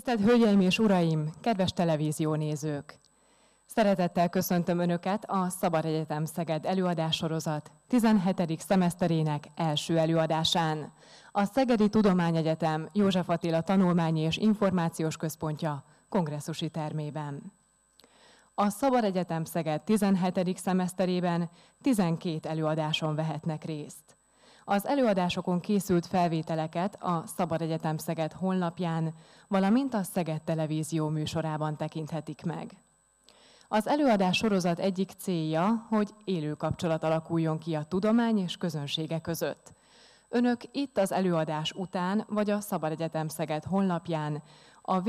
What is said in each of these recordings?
Tisztelt Hölgyeim és Uraim, kedves televíziónézők! Szeretettel köszöntöm Önöket a Szabad Egyetem Szeged előadássorozat 17. szemeszterének első előadásán. A Szegedi Tudományegyetem József Attila Tanulmányi és Információs Központja kongresszusi termében. A Szabad Egyetem Szeged 17. szemeszterében 12 előadáson vehetnek részt. Az előadásokon készült felvételeket a Szabad Egyetem Szeged honlapján, valamint a Szeged Televízió műsorában tekinthetik meg. Az előadás sorozat egyik célja, hogy élő kapcsolat alakuljon ki a tudomány és közönsége között. Önök itt az előadás után, vagy a Szabad Egyetem Szeged honlapján, a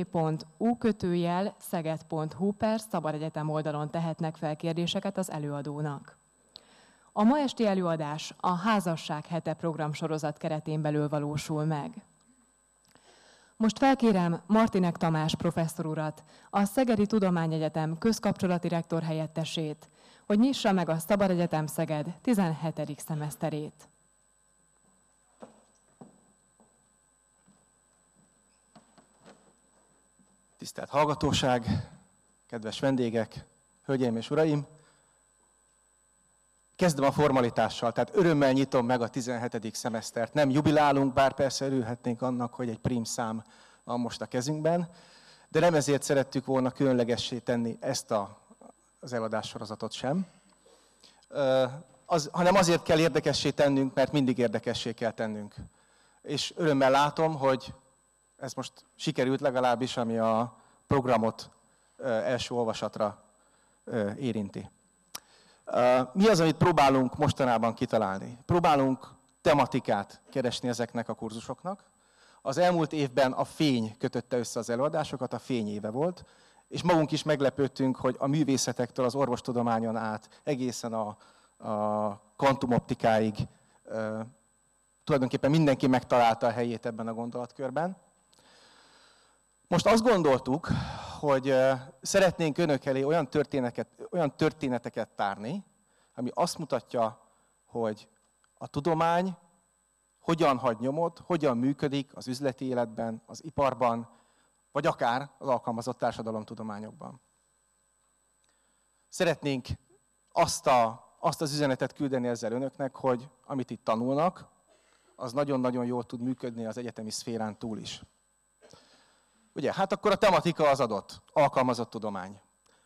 www.u-szeged.hu/Szabad Egyetem oldalon tehetnek fel kérdéseket az előadónak. A ma esti előadás a Házasság hete programsorozat keretén belül valósul meg. Most felkérem Martinek Tamás professzor urat, a Szegedi Tudományegyetem közkapcsolati rektor helyettesét, hogy nyissa meg a Szabad Egyetem Szeged 17. szemeszterét. Tisztelt hallgatóság, kedves vendégek, hölgyeim és uraim! Kezdem a formalitással, tehát örömmel nyitom meg a 17. szemesztert. Nem jubilálunk, bár persze örülhetnénk annak, hogy egy prímszám van most a kezünkben, de nem ezért szerettük volna különlegessé tenni ezt az eladássorozatot sem, hanem azért kell érdekessé tennünk, mert mindig érdekessé kell tennünk. És örömmel látom, hogy ez most sikerült legalábbis, ami a programot első olvasatra érinti. Mi az, amit próbálunk mostanában kitalálni? Próbálunk tematikát keresni ezeknek a kurzusoknak. Az elmúlt évben a fény kötötte össze az előadásokat, a fény éve volt, és magunk is meglepődtünk, hogy a művészetektől az orvostudományon át egészen a kvantumoptikáig tulajdonképpen mindenki megtalálta a helyét ebben a gondolatkörben. Most azt gondoltuk, hogy szeretnénk önök elé olyan történeteket tárni, ami azt mutatja, hogy a tudomány hogyan hagy nyomot, hogyan működik az üzleti életben, az iparban, vagy akár az alkalmazott társadalomtudományokban. Szeretnénk azt az üzenetet küldeni ezzel önöknek, hogy amit itt tanulnak, az nagyon-nagyon jól tud működni az egyetemi szférán túl is. Ugye, hát akkor a tematika az adott, alkalmazott tudomány.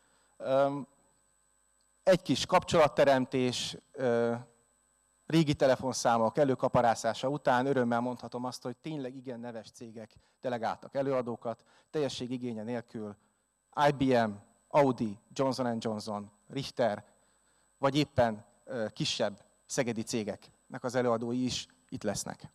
Egy kis kapcsolatteremtés, régi telefonszámok előkaparászása után örömmel mondhatom azt, hogy tényleg igen neves cégek delegáltak előadókat, teljesség igénye nélkül IBM, Audi, Johnson & Johnson, Richter, vagy éppen kisebb szegedi cégeknek az előadói is itt lesznek.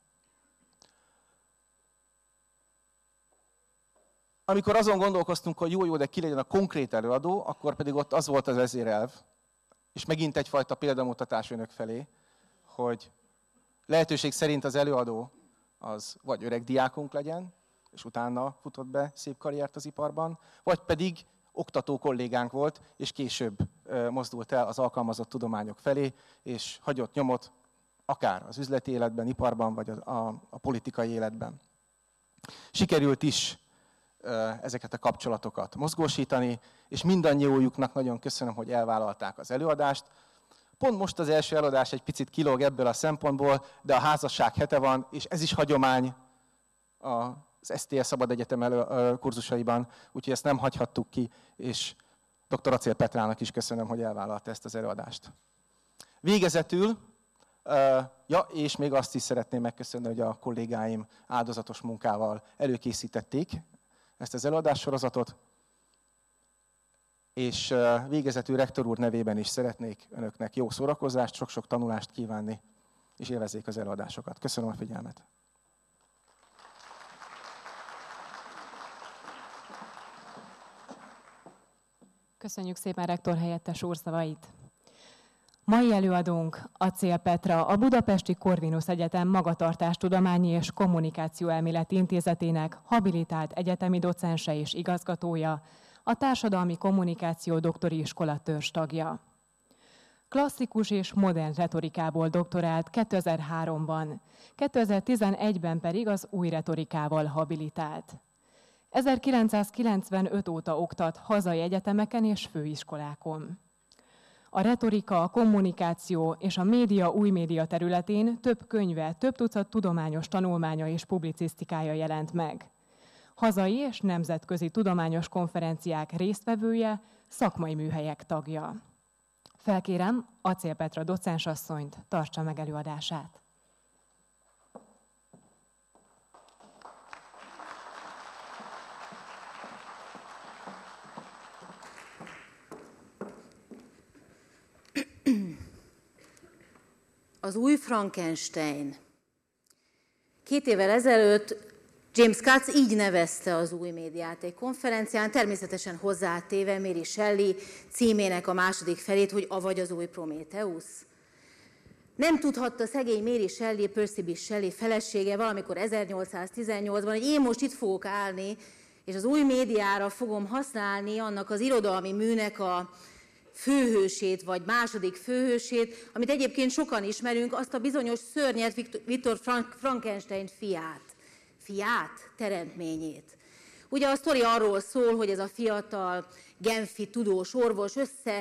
Amikor azon gondolkoztunk, hogy jó, de ki legyen a konkrét előadó, akkor pedig ott az volt az vezérelv, és megint egyfajta példamutatás önök felé, hogy lehetőség szerint az előadó az vagy öreg diákunk legyen, és utána futott be szép karriert az iparban, vagy pedig oktató kollégánk volt, és később mozdult el az alkalmazott tudományok felé, és hagyott nyomot akár az üzleti életben, iparban, vagy a politikai életben. Sikerült is ezeket a kapcsolatokat mozgósítani, és mindannyiójuknak nagyon köszönöm, hogy elvállalták az előadást. Pont most az első előadás egy picit kilóg ebből a szempontból, de a házasság hete van, és ez is hagyomány az STS Szabad Egyetem kurzusaiban, úgyhogy ezt nem hagyhattuk ki, és dr. Acél Petrának is köszönöm, hogy elvállalta ezt az előadást. Végezetül, és még azt is szeretném megköszönni, hogy a kollégáim áldozatos munkával előkészítették ezt az előadássorozatot, és végezetül rektor úr nevében is szeretnék önöknek jó szórakozást, sok-sok tanulást kívánni, és élvezzék az előadásokat. Köszönöm a figyelmet! Köszönjük szépen rektor helyettes úr szavait! Mai előadónk Acél Petra, a Budapesti Corvinus Egyetem Magatartástudományi és Kommunikációelméleti Intézetének habilitált egyetemi docense és igazgatója, a Társadalmi Kommunikáció Doktori Iskola törzstagja. Klasszikus és modern retorikából doktorált 2003-ban, 2011-ben pedig az új retorikával habilitált. 1995 óta oktat hazai egyetemeken és főiskolákon. A retorika, a kommunikáció és a média új média területén több könyve, több tucat tudományos tanulmánya és publicisztikája jelent meg. Hazai és nemzetközi tudományos konferenciák résztvevője, szakmai műhelyek tagja. Felkérem Acél Petra docensasszonyt, tartsa meg előadását. Az új Frankenstein. 2 évvel ezelőtt James Katz így nevezte az új médiát egy konferencián, természetesen hozzátéve Mary Shelley címének a második felét, hogy avagy az új Prométheusz. Nem tudhatta szegény Mary Shelley, Percy Bysshe Shelley felesége valamikor 1818-ban, hogy én most itt fogok állni, és az új médiára fogom használni annak az irodalmi műnek a főhősét, vagy második főhősét, amit egyébként sokan ismerünk, azt a bizonyos szörnyet, Viktor Frankenstein fiát, teremtményét. Ugye a sztori arról szól, hogy ez a fiatal genfi tudós orvos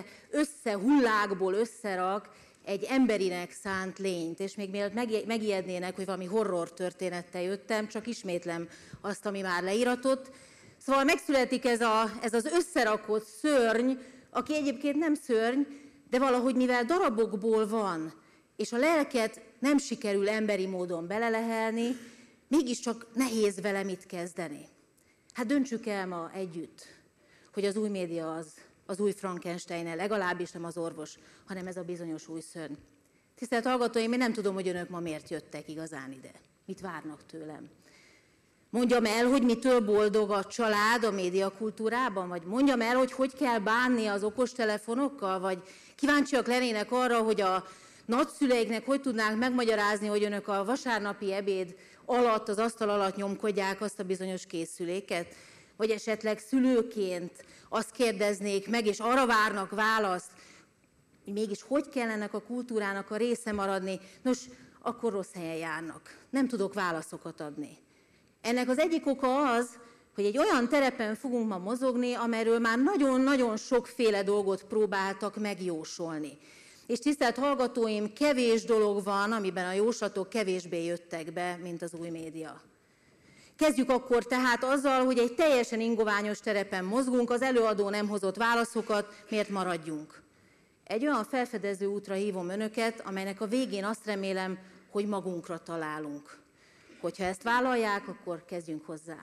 hullákból összerak egy emberinek szánt lényt, és még mielőtt megijednének, hogy valami horror történettel jöttem, csak ismétlem azt, ami már leíratott. Szóval megszületik ez az összerakott szörny, aki egyébként nem szörny, de valahogy mivel darabokból van, és a lelket nem sikerül emberi módon belelehelni, mégiscsak nehéz vele mit kezdeni. Hát döntsük el ma együtt, hogy az új média az új Frankenstein-el, legalábbis nem az orvos, hanem ez a bizonyos új szörny. Tisztelt hallgatóim, én nem tudom, hogy önök ma miért jöttek igazán ide. Mit várnak tőlem? Mondjam el, hogy mitől boldog a család a médiakultúrában, vagy mondjam el, hogy kell bánni az okostelefonokkal, vagy kíváncsiak lennének arra, hogy a nagyszüleiknek hogy tudnánk megmagyarázni, hogy önök a vasárnapi ebéd alatt, az asztal alatt nyomkodják azt a bizonyos készüléket, vagy esetleg szülőként azt kérdeznék meg, és arra várnak választ, hogy mégis hogy kell ennek a kultúrának a része maradni. Nos, akkor rossz helyen járnak. Nem tudok válaszokat adni. Ennek az egyik oka az, hogy egy olyan terepen fogunk ma mozogni, amelyről már nagyon-nagyon sokféle dolgot próbáltak megjósolni. És tisztelt hallgatóim, kevés dolog van, amiben a jóslatok kevésbé jöttek be, mint az új média. Kezdjük akkor tehát azzal, hogy egy teljesen ingoványos terepen mozgunk, az előadó nem hozott válaszokat, miért maradjunk. Egy olyan felfedező útra hívom önöket, amelynek a végén azt remélem, hogy magunkra találunk. Hogyha ezt vállalják, akkor kezdjünk hozzá.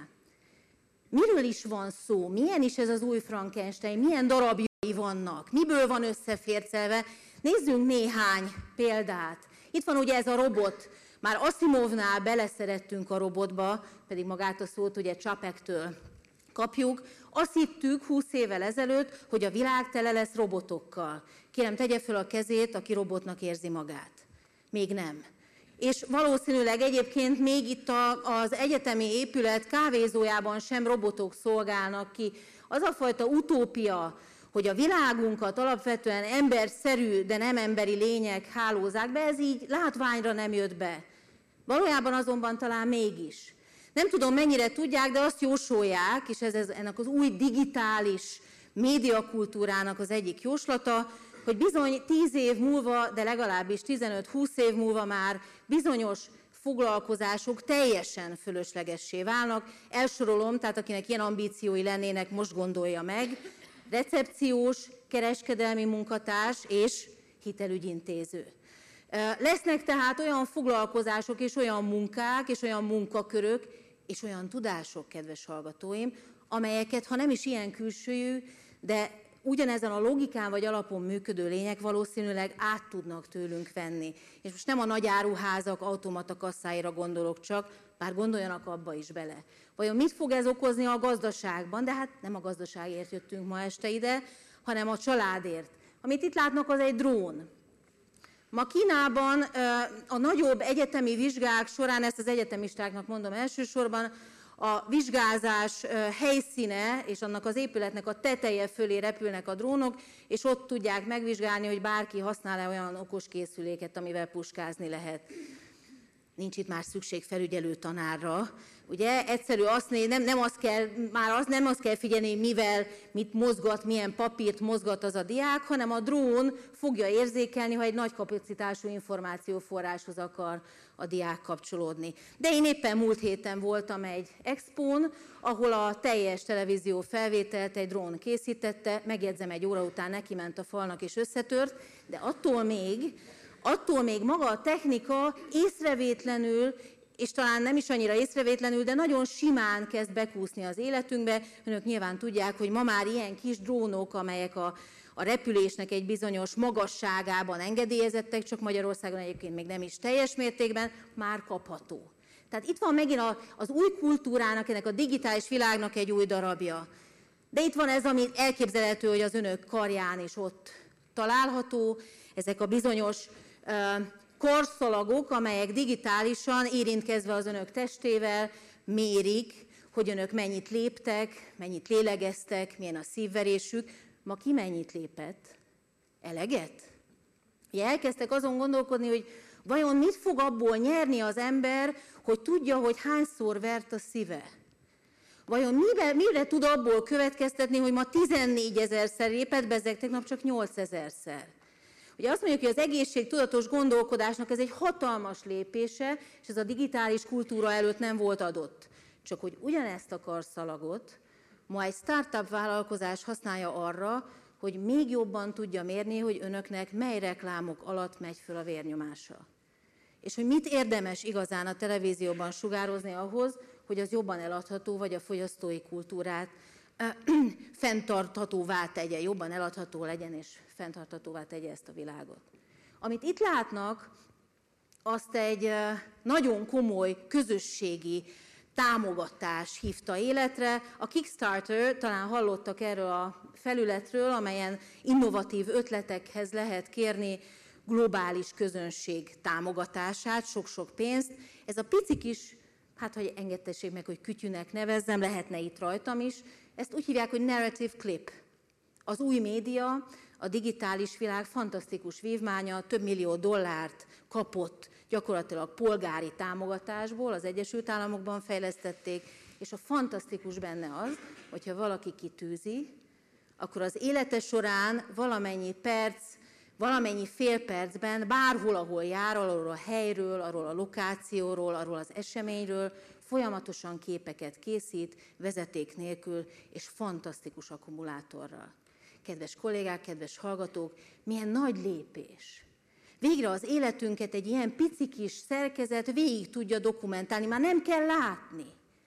Miről is van szó? Milyen is ez az új Frankenstein? Milyen darabjai vannak? Miből van összefércelve? Nézzünk néhány példát. Itt van ugye ez a robot. Már Asimovnál beleszerettünk a robotba, pedig magát a szót ugye Čapektől kapjuk. Azt hittük 20 évvel ezelőtt, hogy a világ tele lesz robotokkal. Kérem, tegye föl a kezét, aki robotnak érzi magát. Még nem. És valószínűleg egyébként még itt az egyetemi épület kávézójában sem robotok szolgálnak ki. Az a fajta utópia, hogy a világunkat alapvetően emberszerű, de nem emberi lények hálózzák be, ez így látványra nem jött be. Valójában azonban talán mégis. Nem tudom, mennyire tudják, de azt jósolják, és ez ennek az új digitális médiakultúrának az egyik jóslata, hogy bizony 10 év múlva, de legalábbis 15-20 év múlva már bizonyos foglalkozások teljesen fölöslegessé válnak. Elsorolom, tehát akinek ilyen ambíciói lennének, most gondolja meg. Recepciós, kereskedelmi munkatárs és hitelügyintéző. Lesznek tehát olyan foglalkozások és olyan munkák és olyan munkakörök és olyan tudások, kedves hallgatóim, amelyeket, ha nem is ilyen külsőjű, de ugyanezen a logikán vagy alapon működő lények valószínűleg át tudnak tőlünk venni. És most nem a nagy áruházak automata kasszáira gondolok csak, bár gondoljanak abba is bele. Vajon mit fog ez okozni a gazdaságban? De hát nem a gazdaságért jöttünk ma este ide, hanem a családért. Amit itt látnak, az egy drón. Ma Kínában a nagyobb egyetemi vizsgák során, ezt az egyetemistáknak mondom elsősorban, a vizsgázás helyszíne és annak az épületnek a teteje fölé repülnek a drónok, és ott tudják megvizsgálni, hogy bárki használ-e olyan okos készüléket, amivel puskázni lehet. nincs itt már szükség felügyelő tanárra. Ugye egyszerű nem azt kell figyelni, mivel, mit mozgat, milyen papírt mozgat az a diák, hanem a drón fogja érzékelni, ha egy nagy kapacitású információforráshoz akar a diák kapcsolódni. De én éppen múlt héten voltam egy expón, ahol a teljes televízió felvételt egy drón készítette, megjegyzem, egy óra után neki ment a falnak és összetört, de attól még maga a technika észrevétlenül, és talán nem is annyira észrevétlenül, de nagyon simán kezd bekúszni az életünkbe. Önök nyilván tudják, hogy ma már ilyen kis drónok, amelyek a repülésnek egy bizonyos magasságában engedélyezettek, csak Magyarországon egyébként még nem is teljes mértékben, már kapható. Tehát itt van megint az új kultúrának, ennek a digitális világnak egy új darabja. De itt van ez, ami elképzelhető, hogy az önök karján is ott található, ezek a bizonyos karszalagok, amelyek digitálisan érintkezve az önök testével mérik, hogy önök mennyit léptek, mennyit lélegeztek, milyen a szívverésük. Ma ki mennyit lépett? Eleget? Ugye elkezdtek azon gondolkodni, hogy vajon mit fog abból nyerni az ember, hogy tudja, hogy hányszor vert a szíve? Vajon mire tud abból következtetni, hogy ma 14 000-szer lépett, bezzeg tegnap csak 8 000-szer? Ugye azt mondjuk, hogy az egészségtudatos gondolkodásnak ez egy hatalmas lépése, és ez a digitális kultúra előtt nem volt adott. Csak hogy ugyanezt a karszalagot ma egy startup vállalkozás használja arra, hogy még jobban tudja mérni, hogy önöknek mely reklámok alatt megy föl a vérnyomása. És hogy mit érdemes igazán a televízióban sugározni ahhoz, hogy az jobban eladható, vagy a fogyasztói kultúrát fenntarthatóvá tegye, jobban eladható legyen, és fenntarthatóvá tegye ezt a világot. Amit itt látnak, azt egy nagyon komoly közösségi támogatás hívta életre. A Kickstarter, talán hallottak erről a felületről, amelyen innovatív ötletekhez lehet kérni globális közönség támogatását, sok-sok pénzt. Ez a pici kis, hát hogy engedtessék meg, hogy kütyűnek nevezzem, lehetne itt rajtam is, ezt úgy hívják, hogy narrative clip. Az új média, a digitális világ fantasztikus vívmánya, több millió dollárt kapott gyakorlatilag polgári támogatásból, az Egyesült Államokban fejlesztették, és a fantasztikus benne az, hogyha valaki kitűzi, akkor az élete során valamennyi perc, valamennyi fél percben, bárhol, ahol jár, arról a helyről, arról a lokációról, arról az eseményről, folyamatosan képeket készít, vezeték nélkül és fantasztikus akkumulátorral. Kedves kollégák, kedves hallgatók, milyen nagy lépés! Végre az életünket egy ilyen pici kis szerkezet végig tudja dokumentálni, már nem kell látni.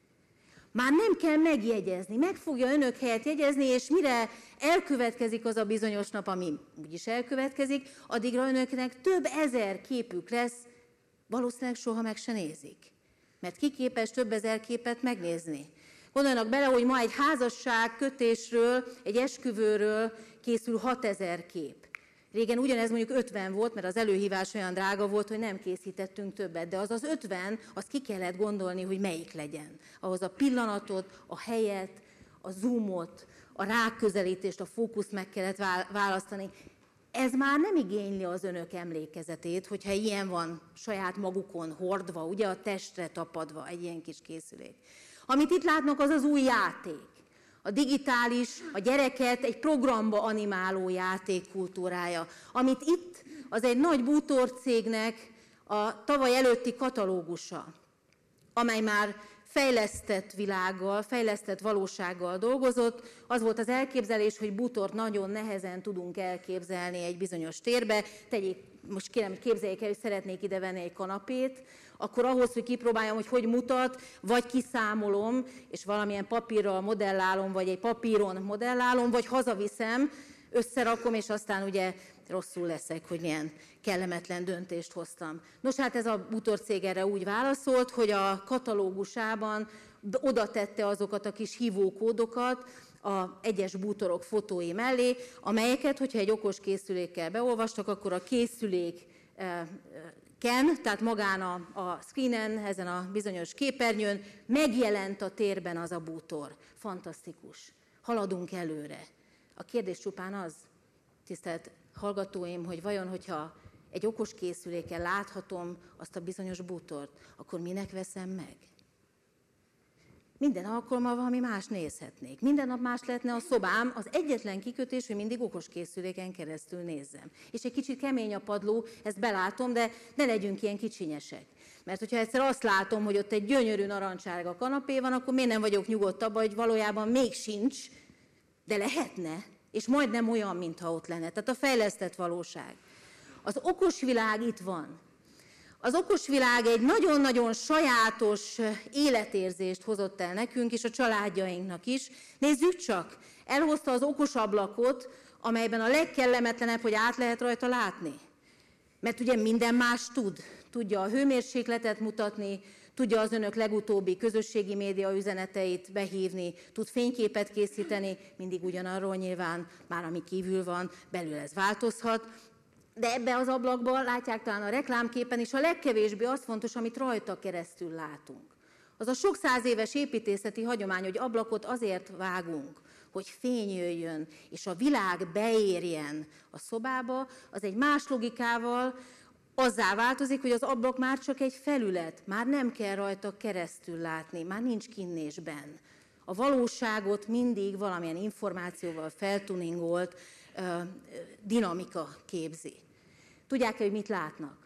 Már nem kell megjegyezni, meg fogja önök helyett jegyezni, és mire elkövetkezik az a bizonyos nap, ami úgyis elkövetkezik, addigra önöknek több ezer képük lesz, valószínűleg soha meg se nézik. Mert ki képes több ezer képet megnézni? Gondoljanak bele, hogy ma egy házasság kötésről, egy esküvőről készül 6000 kép. Régen ugyanez mondjuk 50 volt, mert az előhívás olyan drága volt, hogy nem készítettünk többet, de az 50, azt ki kellett gondolni, hogy melyik legyen. Ahhoz a pillanatot, a helyet, a zoomot, a ráközelítést, a fókuszt meg kellett választani. Ez már nem igényli az önök emlékezetét, hogyha ilyen van saját magukon hordva, ugye a testre tapadva egy ilyen kis készülék. Amit itt látnak, az az új játék. A digitális, a gyereket egy programba animáló játék kultúrája. Amit itt, az egy nagy bútorcégnek a tavaly előtti katalógusa, amely már fejlesztett világgal, fejlesztett valósággal dolgozott. Az volt az elképzelés, hogy bútort nagyon nehezen tudunk elképzelni egy bizonyos térbe. Most kérem, képzeljék el, hogy szeretnék ide venni egy kanapét, akkor ahhoz, hogy kipróbáljam, hogy mutat, vagy kiszámolom, és valamilyen papírral modellálom, vagy egy papíron modellálom, vagy hazaviszem, összerakom, és aztán ugye rosszul leszek, hogy milyen kellemetlen döntést hoztam. Nos, hát ez a bútorcég erre úgy válaszolt, hogy a katalógusában oda tette azokat a kis hívókódokat a egyes bútorok fotói mellé, amelyeket, hogyha egy okos készülékkel beolvastak, akkor a készülék tehát magán a screenen, ezen a bizonyos képernyőn megjelent a térben az a bútor. Fantasztikus. Haladunk előre. A kérdés csupán az, tisztelt hallgatóim, hogy vajon, hogyha egy okos készüléken láthatom azt a bizonyos bútort, akkor minek veszem meg? Minden alkalommal valami más nézhetnék. Minden nap más lehetne a szobám, az egyetlen kikötés, hogy mindig okos készüléken keresztül nézzem. És egy kicsit kemény a padló, ezt belátom, de ne legyünk ilyen kicsinyesek. Mert hogyha egyszer azt látom, hogy ott egy gyönyörű narancssárga kanapé van, akkor miért nem vagyok nyugodt abban, hogy valójában még sincs, de lehetne, és majdnem olyan, mintha ott lenne. Tehát a fejlesztett valóság. Az okos világ itt van. Az okos világ egy nagyon-nagyon sajátos életérzést hozott el nekünk, és a családjainknak is. Nézzük csak, elhozta az okos ablakot, amelyben a legkellemetlenebb, hogy át lehet rajta látni. Mert ugye minden más tud. Tudja a hőmérsékletet mutatni, tudja az önök legutóbbi közösségi média üzeneteit behívni, tud fényképet készíteni, mindig ugyanarról nyilván, már ami kívül van, belül ez változhat. De ebbe az ablakban látják talán a reklámképen is, a legkevésbé az fontos, amit rajta keresztül látunk. Az a sok száz éves építészeti hagyomány, hogy ablakot azért vágunk, hogy fény jöjjön, és a világ beérjen a szobába, az egy más logikával azzá változik, hogy az ablak már csak egy felület, már nem kell rajta keresztül látni, már nincs kinnésben. A valóságot mindig valamilyen információval feltuningolt dinamika képzi. Tudják-e, hogy mit látnak?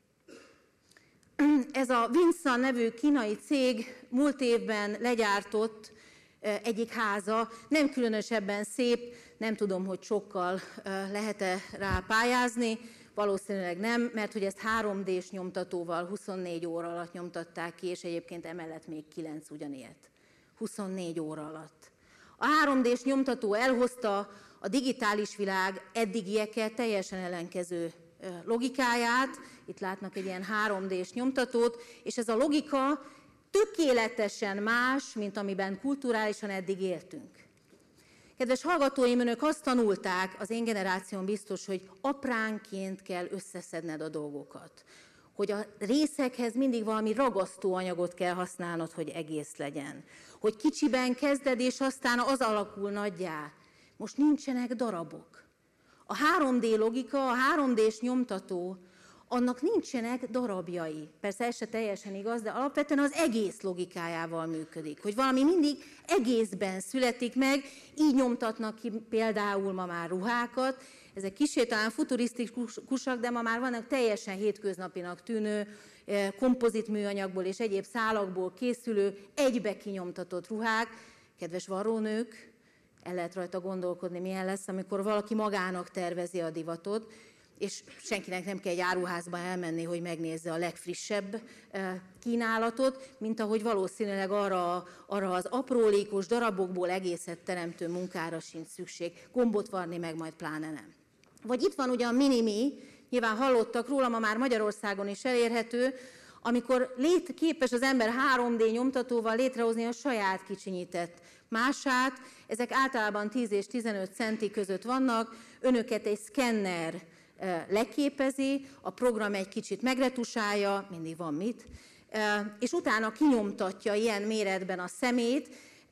Ez a Winsun nevű kínai cég múlt évben legyártott egyik háza, nem különösebben szép, nem tudom, hogy sokkal lehet-e rá pályázni, valószínűleg nem, mert hogy ezt 3D-s nyomtatóval 24 óra alatt nyomtatták ki, és egyébként emellett még 9 ugyanilyet. 24 óra alatt. A 3D-s nyomtató elhozta a digitális világ eddigiekkel teljesen ellenkező logikáját. Itt látnak egy ilyen 3D-s nyomtatót, és ez a logika tökéletesen más, mint amiben kulturálisan eddig éltünk. Kedves hallgatóim, önök azt tanulták, az én generációm biztos, hogy apránként kell összeszedned a dolgokat. Hogy a részekhez mindig valami ragasztóanyagot kell használnod, hogy egész legyen. Hogy kicsiben kezded, és aztán az alakul nagyjá. Most nincsenek darabok. A 3D logika, a 3D-s nyomtató, annak nincsenek darabjai. Persze ez se teljesen igaz, de alapvetően az egész logikájával működik. Hogy valami mindig egészben születik meg, így nyomtatnak ki például ma már ruhákat. Ezek kissé talán futurisztikusak, de ma már vannak teljesen hétköznapinak tűnő, kompozit műanyagból és egyéb szálakból készülő, egybe kinyomtatott ruhák. Kedves varrónők, el lehet rajta gondolkodni, milyen lesz, amikor valaki magának tervezi a divatot, és senkinek nem kell egy áruházba elmenni, hogy megnézze a legfrissebb kínálatot, mint ahogy valószínűleg arra az aprólékos darabokból egészet teremtő munkára sincs szükség. Gombot varni meg majd pláne nem. Vagy itt van ugye a Minimi, nyilván hallottak róla, ma már Magyarországon is elérhető, amikor képes az ember 3D nyomtatóval létrehozni a saját kicsinyített mását. Ezek általában 10 és 15 centi között vannak, önöket egy szkenner leképezi, a program egy kicsit megretusálja, mindig van mit, és utána kinyomtatja ilyen méretben a szemét,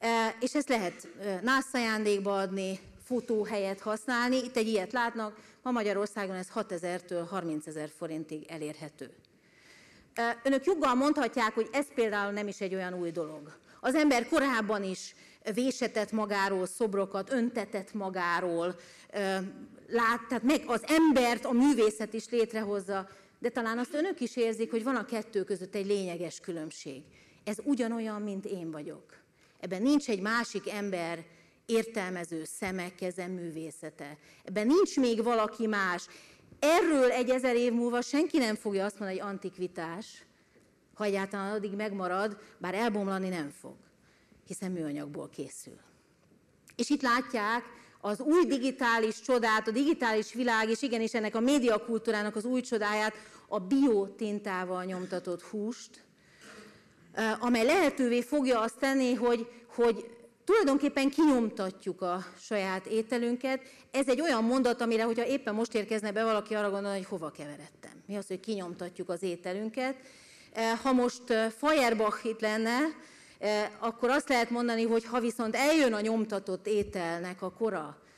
és ezt lehet nászájándékba adni, fotó helyett használni. Itt egy ilyet látnak, ma Magyarországon ez 6 000-től 30 000 forintig elérhető. Önök joggal mondhatják, hogy ez például nem is egy olyan új dolog. Az ember korábban is vésetett magáról szobrokat, öntetett magáról, tehát meg az embert, a művészet is létrehozza, de talán azt önök is érzik, hogy van a kettő között egy lényeges különbség. Ez ugyanolyan, mint én vagyok. Ebben nincs egy másik ember értelmező szeme, keze, művészete. Ebben nincs még valaki más. Erről 1000 év múlva senki nem fogja azt mondani, hogy antikvitás, ha egyáltalán addig megmarad, bár elbomlani nem fog, hiszen műanyagból készül. És itt látják az új digitális csodát, a digitális világ, és igenis ennek a médiakultúrának az új csodáját, a biotintával nyomtatott húst, amely lehetővé fogja azt tenni, hogy tulajdonképpen kinyomtatjuk a saját ételünket. Ez egy olyan mondat, amire, hogyha éppen most érkezne be valaki, arra gondol, hogy hova keveredtem. Mi az, hogy kinyomtatjuk az ételünket. Ha most Feuerbach itt lenne, akkor azt lehet mondani, hogy ha viszont eljön a nyomtatott ételnek a kora,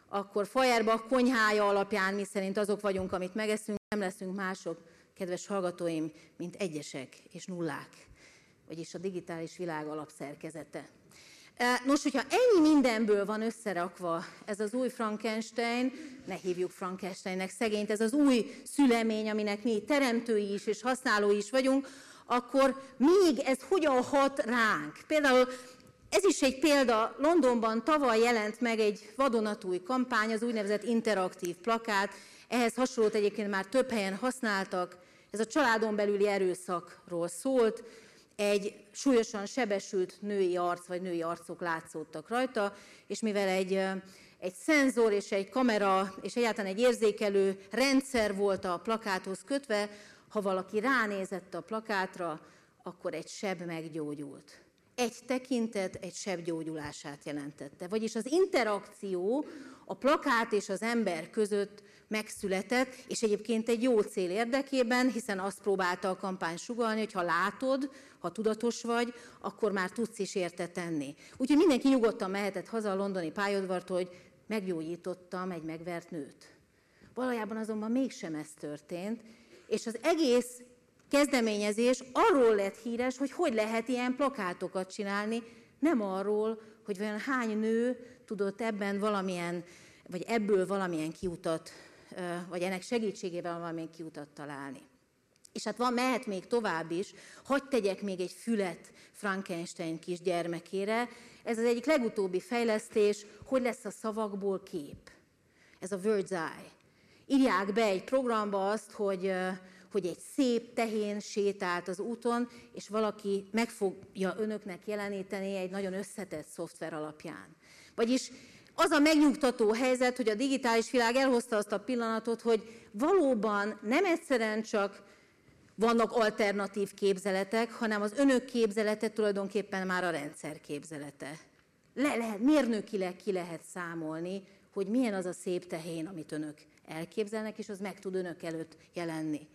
akkor Feuerbach konyhája alapján mi szerint azok vagyunk, amit megeszünk, nem leszünk mások, kedves hallgatóim, mint egyesek és nullák, vagyis a digitális világ alapszerkezete. Nos, hogyha ennyi mindenből van összerakva ez az új Frankenstein, ne hívjuk Frankensteinnek szegényt, ez az új szülemény, aminek mi teremtői is és használói is vagyunk, akkor még ez hogyan hat ránk? Például ez is egy példa, Londonban tavaly jelent meg egy vadonatúj kampány, az úgynevezett interaktív plakát, ehhez hasonlót egyébként már több helyen használtak, ez a családon belüli erőszakról szólt, egy súlyosan sebesült női arc, vagy női arcok látszódtak rajta, és mivel egy szenzor és egy kamera, és egyáltalán egy érzékelő rendszer volt a plakáthoz kötve, ha valaki ránézett a plakátra, akkor egy seb meggyógyult. Egy tekintet egy seb gyógyulását jelentette. Vagyis az interakció a plakát és az ember között megszületett, és egyébként egy jó cél érdekében, hiszen azt próbálta a kampány sugallni, hogy ha látod, ha tudatos vagy, akkor már tudsz is érte tenni. Úgyhogy mindenki nyugodtan mehetett haza a londoni pályaudvartól, hogy meggyógyítottam egy megvert nőt. Valójában azonban mégsem ez történt, és az egész kezdeményezés arról lett híres, hogy lehet ilyen plakátokat csinálni, nem arról, hogy vajon hány nő tudott ebben valamilyen, vagy ebből valamilyen kiutat, vagy ennek segítségével valamilyen kiutat találni. És hát mehet még tovább is, hadd tegyek még egy fület Frankenstein kisgyermekére. Ez az egyik legutóbbi fejlesztés, hogy lesz a szavakból kép. Ez a Words Eye. Írják be egy programba azt, hogy egy szép tehén sétált az úton, és valaki meg fogja önöknek jeleníteni egy nagyon összetett szoftver alapján. Vagyis az a megnyugtató helyzet, hogy a digitális világ elhozta azt a pillanatot, hogy valóban nem egyszerűen csak vannak alternatív képzeletek, hanem az önök képzelete tulajdonképpen már a rendszer képzelete. Mérnökileg ki lehet számolni, hogy milyen az a szép tehén, amit önök elképzelnek, és az meg tud önök előtt jelenni.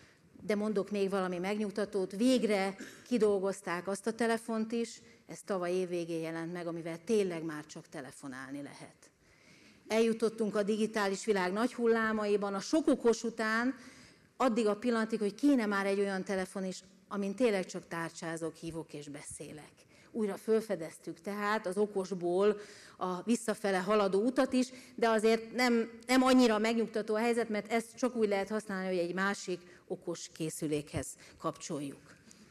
De mondok még valami megnyugtatót, végre kidolgozták azt a telefont is, ez tavaly év végén jelent meg, amivel tényleg már csak telefonálni lehet. Eljutottunk a digitális világ nagy hullámaiban, a sok okos után, addig a pillanatig, hogy kéne már egy olyan telefon is, amin tényleg csak tárcsázok, hívok és beszélek. Újra felfedeztük tehát az okosból a visszafele haladó utat is, de azért nem annyira megnyugtató a helyzet, mert ezt csak úgy lehet használni, hogy egy másik okos készülékhez kapcsoljuk.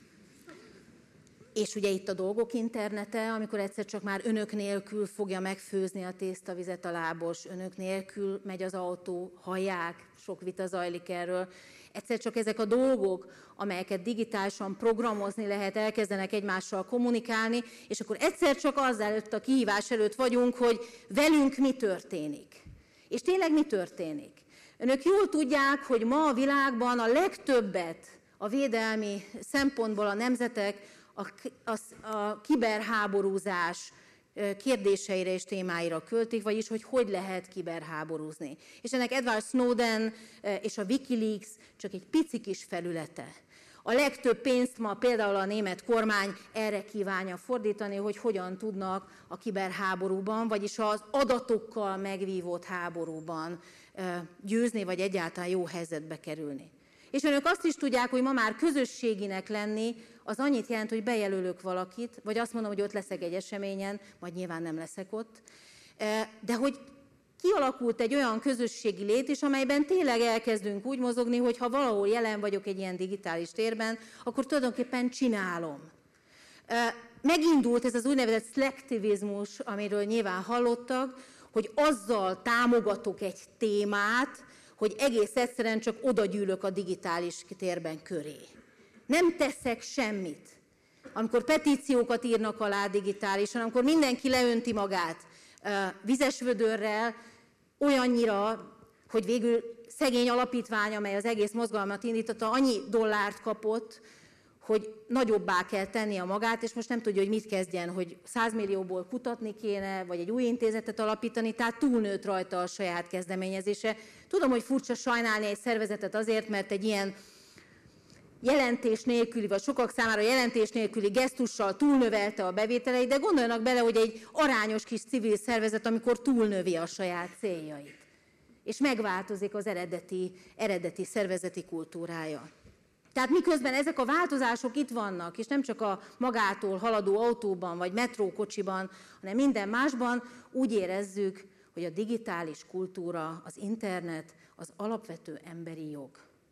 És ugye itt a dolgok internete, amikor egyszer csak már önök nélkül fogja megfőzni a tésztavizet a lábos, önök nélkül megy az autó, hallják, sok vita zajlik erről. Egyszer csak ezek a dolgok, amelyeket digitálisan programozni lehet, elkezdenek egymással kommunikálni, és akkor egyszer csak azzal előtt a kihívás előtt vagyunk, hogy velünk mi történik. És tényleg mi történik? Önök jól tudják, hogy ma a világban a legtöbbet a védelmi szempontból a nemzetek a kiberháborúzás kérdéseire és témáira költik, vagyis hogy lehet kiberháborúzni. És ennek Edward Snowden és a Wikileaks csak egy pici kis felülete. A legtöbb pénzt ma például a német kormány erre kívánja fordítani, hogy hogyan tudnak a kiberháborúban, vagyis az adatokkal megvívott háborúban győzni, vagy egyáltalán jó helyzetbe kerülni. És önök azt is tudják, hogy ma már közösséginek lenni, az annyit jelent, hogy bejelölök valakit, vagy azt mondom, hogy ott leszek egy eseményen, majd nyilván nem leszek ott, de hogy kialakult egy olyan közösségi lét is, amelyben tényleg elkezdünk úgy mozogni, hogy ha valahol jelen vagyok egy ilyen digitális térben, akkor tulajdonképpen csinálom. Megindult ez az úgynevezett szlektivizmus, amiről nyilván hallottak, hogy azzal támogatok egy témát, hogy egész egyszerűen csak odagyűlök a digitális térben köré. Nem teszek semmit. Amikor petíciókat írnak alá digitálisan, amikor mindenki leönti magát vizes vödörrel, olyannyira, hogy végül szegény alapítvány, amely az egész mozgalmat indította, annyi dollárt kapott, hogy nagyobbá kell tenni a magát, és most nem tudja, hogy mit kezdjen, hogy 100 millióból kutatni kéne, vagy egy új intézetet alapítani, tehát túlnőtt rajta a saját kezdeményezése. Tudom, hogy furcsa sajnálni egy szervezetet azért, mert egy ilyen jelentés nélküli, vagy sokak számára jelentés nélküli gesztussal túlnövelte a bevételeit, de gondoljanak bele, hogy egy arányos kis civil szervezet, amikor túlnövi a saját céljait, és megváltozik az eredeti szervezeti kultúrája. Tehát miközben ezek a változások itt vannak, és nem csak a magától haladó autóban, vagy metrókocsiban, hanem minden másban, úgy érezzük, hogy a digitális kultúra, az internet az alapvető emberi jog.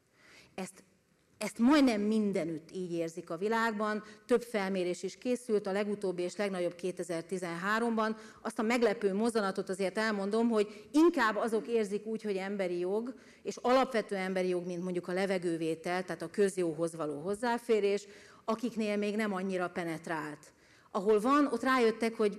Ezt majdnem mindenütt így érzik a világban, több felmérés is készült, a legutóbbi és legnagyobb 2013-ban. Azt a meglepő mozzanatot azért elmondom, hogy inkább azok érzik úgy, hogy emberi jog, és alapvető emberi jog, mint mondjuk a levegővétel, tehát a közjóhoz való hozzáférés, akiknél még nem annyira penetrált. Ahol van, ott rájöttek, hogy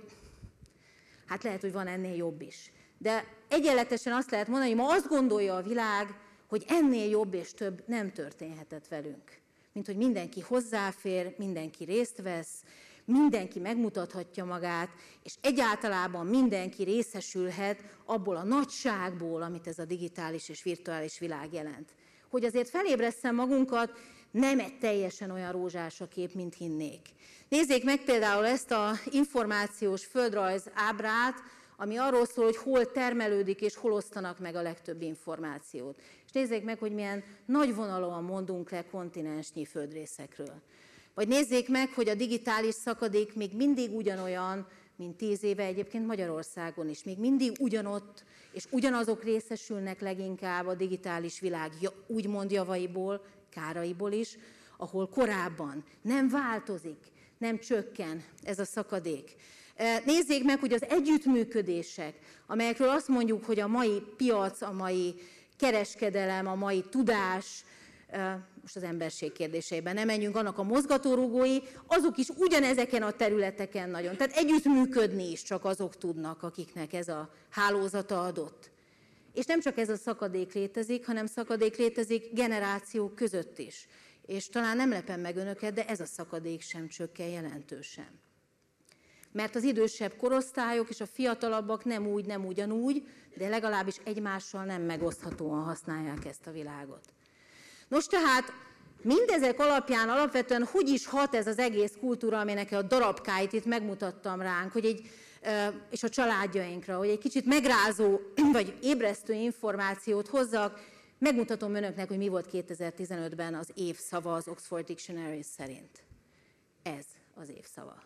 hát lehet, hogy van ennél jobb is. De egyenletesen azt lehet mondani, hogy ma azt gondolja a világ, hogy ennél jobb és több nem történhetett velünk. Mint hogy mindenki hozzáfér, mindenki részt vesz, mindenki megmutathatja magát, és egyáltalában mindenki részesülhet abból a nagyságból, amit ez a digitális és virtuális világ jelent. Hogy azért felébresszen magunkat, nem egy teljesen olyan rózsás a kép, mint hinnék. Nézzék meg például ezt az információs földrajz ábrát, ami arról szól, hogy hol termelődik és hol osztanak meg a legtöbb információt. És nézzék meg, hogy milyen nagyvonalúan mondunk le kontinensnyi földrészekről. Vagy nézzék meg, hogy a digitális szakadék még mindig ugyanolyan, mint 10 éve egyébként Magyarországon is. Még mindig ugyanott, és ugyanazok részesülnek leginkább a digitális világ úgymond javaiból, káraiból is, ahol korábban nem változik, nem csökken ez a szakadék. Nézzék meg, hogy az együttműködések, amelyekről azt mondjuk, hogy a mai piac, a mai kereskedelem, a mai tudás, most az emberség kérdéseiben nem menjünk, annak a mozgatórugói, azok is ugyanezeken a területeken nagyon. Tehát együttműködni is csak azok tudnak, akiknek ez a hálózata adott. És nem csak ez a szakadék létezik, hanem szakadék létezik generációk között is. És talán nem lepem meg önöket, de ez a szakadék sem csökken jelentősen. Mert az idősebb korosztályok és a fiatalabbak nem ugyanúgy, de legalábbis egymással nem megoszthatóan használják ezt a világot. Nos tehát mindezek alapján alapvetően hogy is hat ez az egész kultúra, aminek a darabkáit itt megmutattam ránk, hogy és a családjainkra, hogy egy kicsit megrázó vagy ébresztő információt hozzak. Megmutatom önöknek, hogy mi volt 2015-ben az évszava az Oxford Dictionary szerint. Ez az évszava.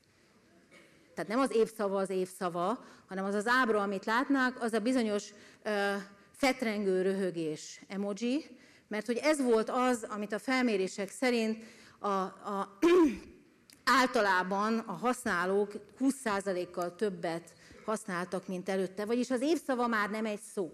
Tehát nem az évszava, hanem az az ábra, amit látnák, az a bizonyos fetrengő röhögés emoji, mert hogy ez volt az, amit a felmérések szerint általában a használók 20%-kal többet használtak, mint előtte, vagyis az évszava már nem egy szó.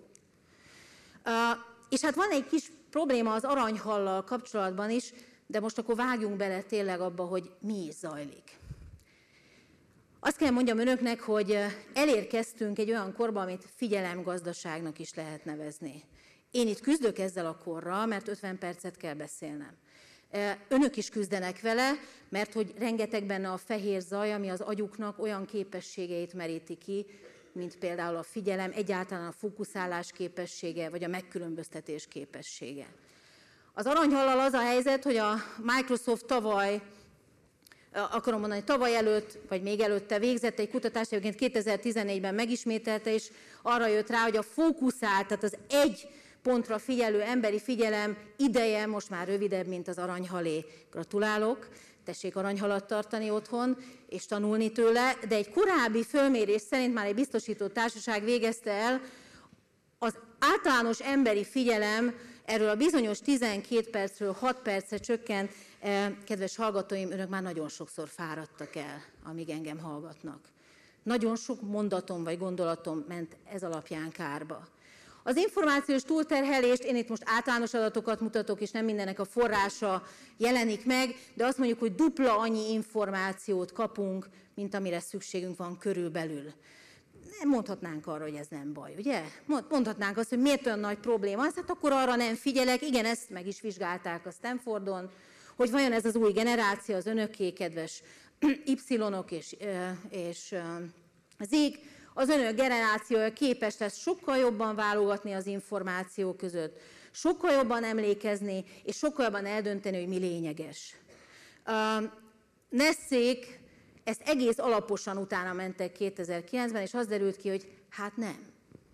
És hát van egy kis probléma az aranyhallal kapcsolatban is, de most akkor vágjunk bele tényleg abba, hogy mi is zajlik. Azt kell mondjam önöknek, hogy elérkeztünk egy olyan korba, amit figyelemgazdaságnak is lehet nevezni. Én itt küzdök ezzel a korral, mert 50 percet kell beszélnem. Önök is küzdenek vele, mert hogy rengeteg benne a fehér zaj, ami az agyuknak olyan képességeit meríti ki, mint például a figyelem, egyáltalán a fókuszálás képessége, vagy a megkülönböztetés képessége. Az aranyhallal az a helyzet, hogy a Microsoft tavaly előtt, vagy még előtte végzett egy kutatást, egyébként 2014-ben megismételte, és arra jött rá, hogy a fókuszált, tehát az egy pontra figyelő emberi figyelem ideje most már rövidebb, mint az aranyhalé. Gratulálok, tessék aranyhalat tartani otthon, és tanulni tőle, de egy korábbi fölmérés szerint már egy biztosító társaság végezte el, az általános emberi figyelem erről a bizonyos 12 percről 6 percre csökkent. Kedves hallgatóim, önök már nagyon sokszor fáradtak el, amíg engem hallgatnak. Nagyon sok mondatom vagy gondolatom ment ez alapján kárba. Az információs túlterhelést, én itt most általános adatokat mutatok, és nem mindennek a forrása jelenik meg, de azt mondjuk, hogy dupla annyi információt kapunk, mint amire szükségünk van körülbelül. Nem mondhatnánk arra, hogy ez nem baj, ugye? Mondhatnánk azt, hogy miért olyan nagy probléma, hát akkor arra nem figyelek. Igen, ezt meg is vizsgálták a Stanfordon, hogy vajon ez az új generáció, az önöké, kedves Y-ok és Z-k, az önök generációja képes lesz sokkal jobban válogatni az információ között, sokkal jobban emlékezni, és sokkal jobban eldönteni, hogy mi lényeges. Nesszék ezt egész alaposan utána mentek 2009-ben, és az derült ki, hogy hát nem.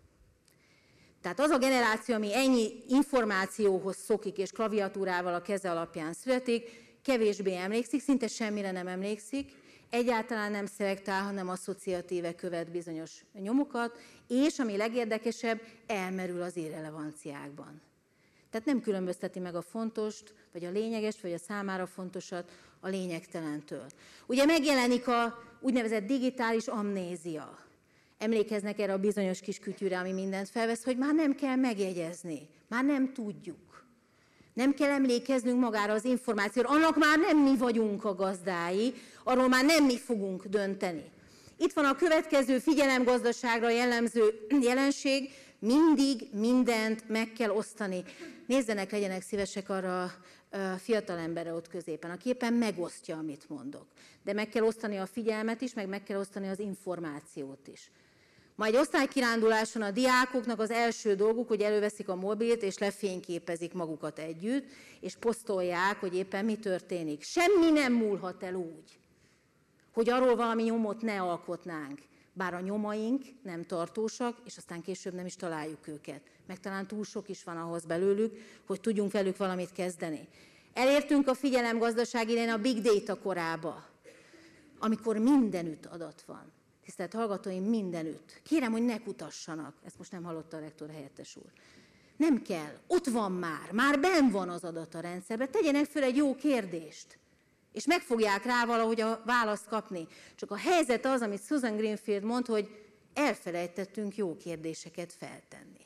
Tehát az a generáció, ami ennyi információhoz szokik, és klaviatúrával a keze alapján születik, kevésbé emlékszik, szinte semmire nem emlékszik, egyáltalán nem szelektál, hanem asszociatíve követ bizonyos nyomokat, és ami legérdekesebb, elmerül az irrelevanciákban. Tehát nem különbözteti meg a fontost, vagy a lényegest, vagy a számára fontosat a lényegtelentől. Ugye megjelenik a úgynevezett digitális amnézia. Emlékeznek erre a bizonyos kis kütyűre, ami mindent felvesz, hogy már nem kell megjegyezni, már nem tudjuk. Nem kell emlékeznünk magára az információra, annak már nem mi vagyunk a gazdái, arról már nem mi fogunk dönteni. Itt van a következő figyelemgazdaságra jellemző jelenség, mindig mindent meg kell osztani. Nézzenek, legyenek szívesek arra a fiatal emberre ott középen, aki éppen megosztja, amit mondok. De meg kell osztani a figyelmet is, meg kell osztani az információt is. Ma egy osztálykiránduláson a diákoknak az első dolguk, hogy előveszik a mobilt, és lefényképezik magukat együtt, és posztolják, hogy éppen mi történik. Semmi nem múlhat el úgy, hogy arról valami nyomot ne alkotnánk. Bár a nyomaink nem tartósak, és aztán később nem is találjuk őket. Meg talán túl sok is van ahhoz belőlük, hogy tudjunk velük valamit kezdeni. Elértünk a figyelemgazdaság idején a big data korába, amikor mindenütt adat van. Tisztelt hallgatóim, mindenütt. Kérem, hogy ne kutassanak. Ezt most nem hallotta a rektor helyettes úr. Nem kell. Ott van már benn van az adat a rendszerben. Tegyenek föl egy jó kérdést. És meg fogják rá valahogy a választ kapni. Csak a helyzet az, amit Susan Greenfield mond, hogy elfelejtettünk jó kérdéseket feltenni.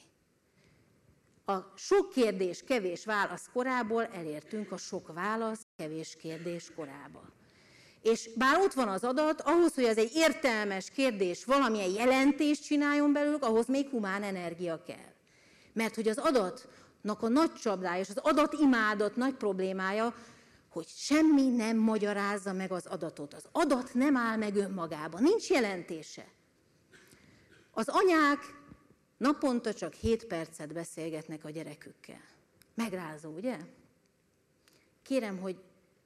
A sok kérdés, kevés válasz korából elértünk a sok válasz, kevés kérdés korába. És bár ott van az adat, ahhoz, hogy ez egy értelmes kérdés valamilyen jelentést csináljon belőlük, ahhoz még humán energia kell. Mert hogy az adatnak a nagy csapdája, és az adatimádat nagy problémája, hogy semmi nem magyarázza meg az adatot. Az adat nem áll meg önmagában, nincs jelentése. Az anyák naponta csak 7 percet beszélgetnek a gyerekükkel. Megrázó, ugye? Kérem, hogy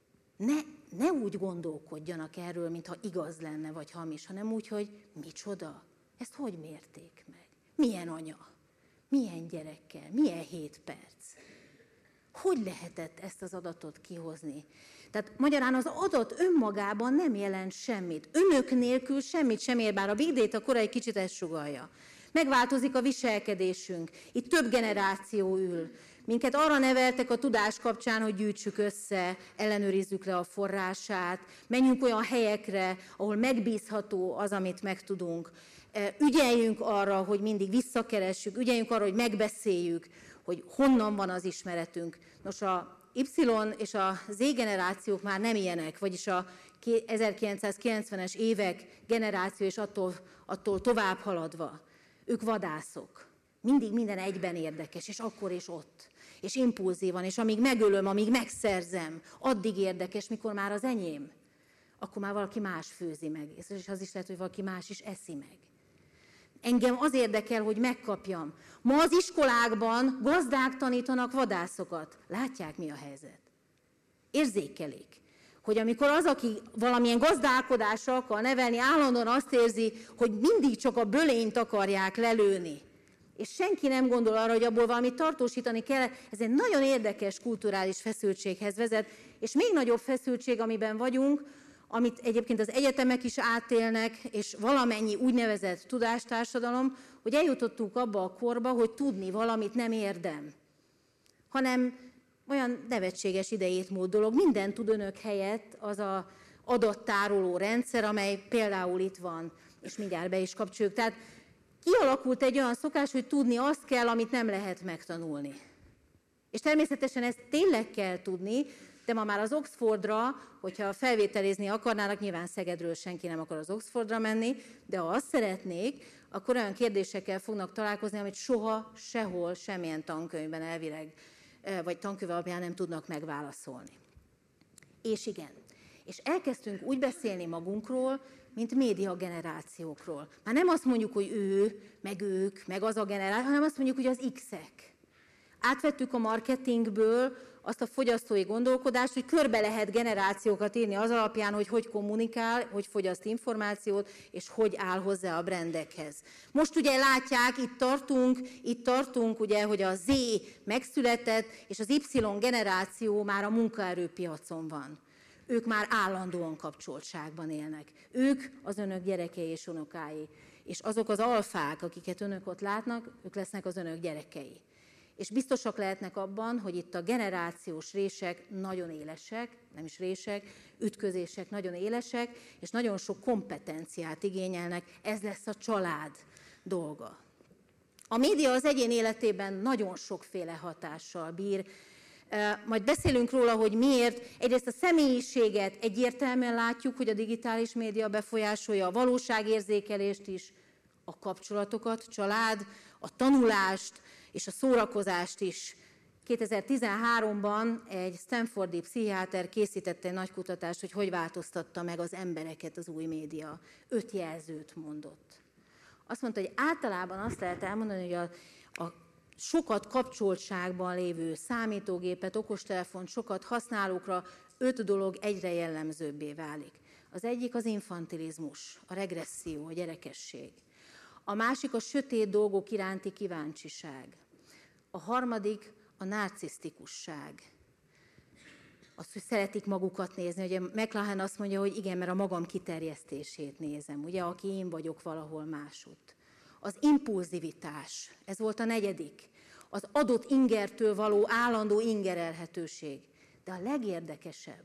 ne úgy gondolkodjanak erről, mintha igaz lenne, vagy hamis, hanem úgy, hogy micsoda, ezt hogy mérték meg? Milyen anya? Milyen gyerekkel? Milyen 7 perc? Hogy lehetett ezt az adatot kihozni? Tehát magyarán az adat önmagában nem jelent semmit. Önök nélkül semmit sem ér, bár a big data kora egy kicsit ezt sugallja. Megváltozik a viselkedésünk. Itt több generáció ül. Minket arra neveltek a tudás kapcsán, hogy gyűjtsük össze, ellenőrizzük le a forrását, menjünk olyan helyekre, ahol megbízható az, amit megtudunk. Ügyeljünk arra, hogy mindig visszakeressük, ügyeljünk arra, hogy megbeszéljük, hogy honnan van az ismeretünk. Nos, a Y és a Z generációk már nem ilyenek, vagyis a 1990-es évek generáció és attól tovább haladva. Ők vadászok. Mindig minden egyben érdekes, és akkor és ott. És impulzívan, és amíg megölöm, amíg megszerzem, addig érdekes, mikor már az enyém, akkor már valaki más főzi meg. És az is lehet, hogy valaki más is eszi meg. Engem az érdekel, hogy megkapjam. Ma az iskolákban gazdák tanítanak vadászokat. Látják, mi a helyzet? Érzékelik, hogy amikor az, aki valamilyen gazdálkodásra akar nevelni, állandóan azt érzi, hogy mindig csak a bölényt akarják lelőni, és senki nem gondol arra, hogy abból valamit tartósítani kell, ez egy nagyon érdekes kulturális feszültséghez vezet, és még nagyobb feszültség, amiben vagyunk, amit egyébként az egyetemek is átélnek, és valamennyi úgynevezett tudástársadalom, hogy eljutottunk abba a korba, hogy tudni valamit nem érdem, hanem olyan nevetséges idejét múlt dolog. Mindent tud önök helyett az az adattároló rendszer, amely például itt van, és mindjárt be is kapcsoljuk. Tehát kialakult egy olyan szokás, hogy tudni azt kell, amit nem lehet megtanulni. És természetesen ezt tényleg kell tudni, de ma már az Oxfordra, hogyha felvételizni akarnának, nyilván Szegedről senki nem akar az Oxfordra menni, de ha azt szeretnék, akkor olyan kérdésekkel fognak találkozni, amit soha, sehol, semmilyen tankönyvben elvileg, vagy tankönyv alapján nem tudnak megválaszolni. És igen, és elkezdtünk úgy beszélni magunkról, mint médiagenerációkról. Már nem azt mondjuk, hogy ő, meg ők, meg az a generáció, hanem azt mondjuk, hogy az X-ek. Átvettük a marketingből azt a fogyasztói gondolkodást, hogy körbe lehet generációkat írni az alapján, hogy kommunikál, hogy fogyaszt információt, és hogy áll hozzá a brandekhez. Most ugye látják, itt tartunk ugye, hogy a Z megszületett, és az Y generáció már a munkaerőpiacon van. Ők már állandóan kapcsoltságban élnek. Ők az önök gyerekei és unokái. És azok az alfák, akiket önök ott látnak, ők lesznek az önök gyerekei. És biztosak lehetnek abban, hogy itt a generációs rések nagyon élesek, nem is rések, ütközések nagyon élesek, és nagyon sok kompetenciát igényelnek, ez lesz a család dolga. A média az egyén életében nagyon sokféle hatással bír, majd beszélünk róla, hogy miért. Egyrészt a személyiséget egyértelműen látjuk, hogy a digitális média befolyásolja, a valóságérzékelést is, a kapcsolatokat, család, a tanulást és a szórakozást is. 2013-ban egy stanfordi pszichiáter készítette egy nagy kutatást, hogy változtatta meg az embereket az új média. 5 jelzőt mondott. Azt mondta, hogy általában azt lehet elmondani, hogy a sokat kapcsoltságban lévő számítógépet, okostelefont sokat használókra 5 dolog egyre jellemzőbbé válik. Az egyik az infantilizmus, a regresszió, a gyerekesség. A másik a sötét dolgok iránti kíváncsiság. A harmadik a narcisztikusság. Azt, hogy szeretik magukat nézni. Ugye McLuhan azt mondja, hogy igen, mert a magam kiterjesztését nézem, ugye, aki én vagyok valahol másutt. Az impulzivitás, ez volt a negyedik. Az adott ingertől való állandó ingerelhetőség. De a legérdekesebb,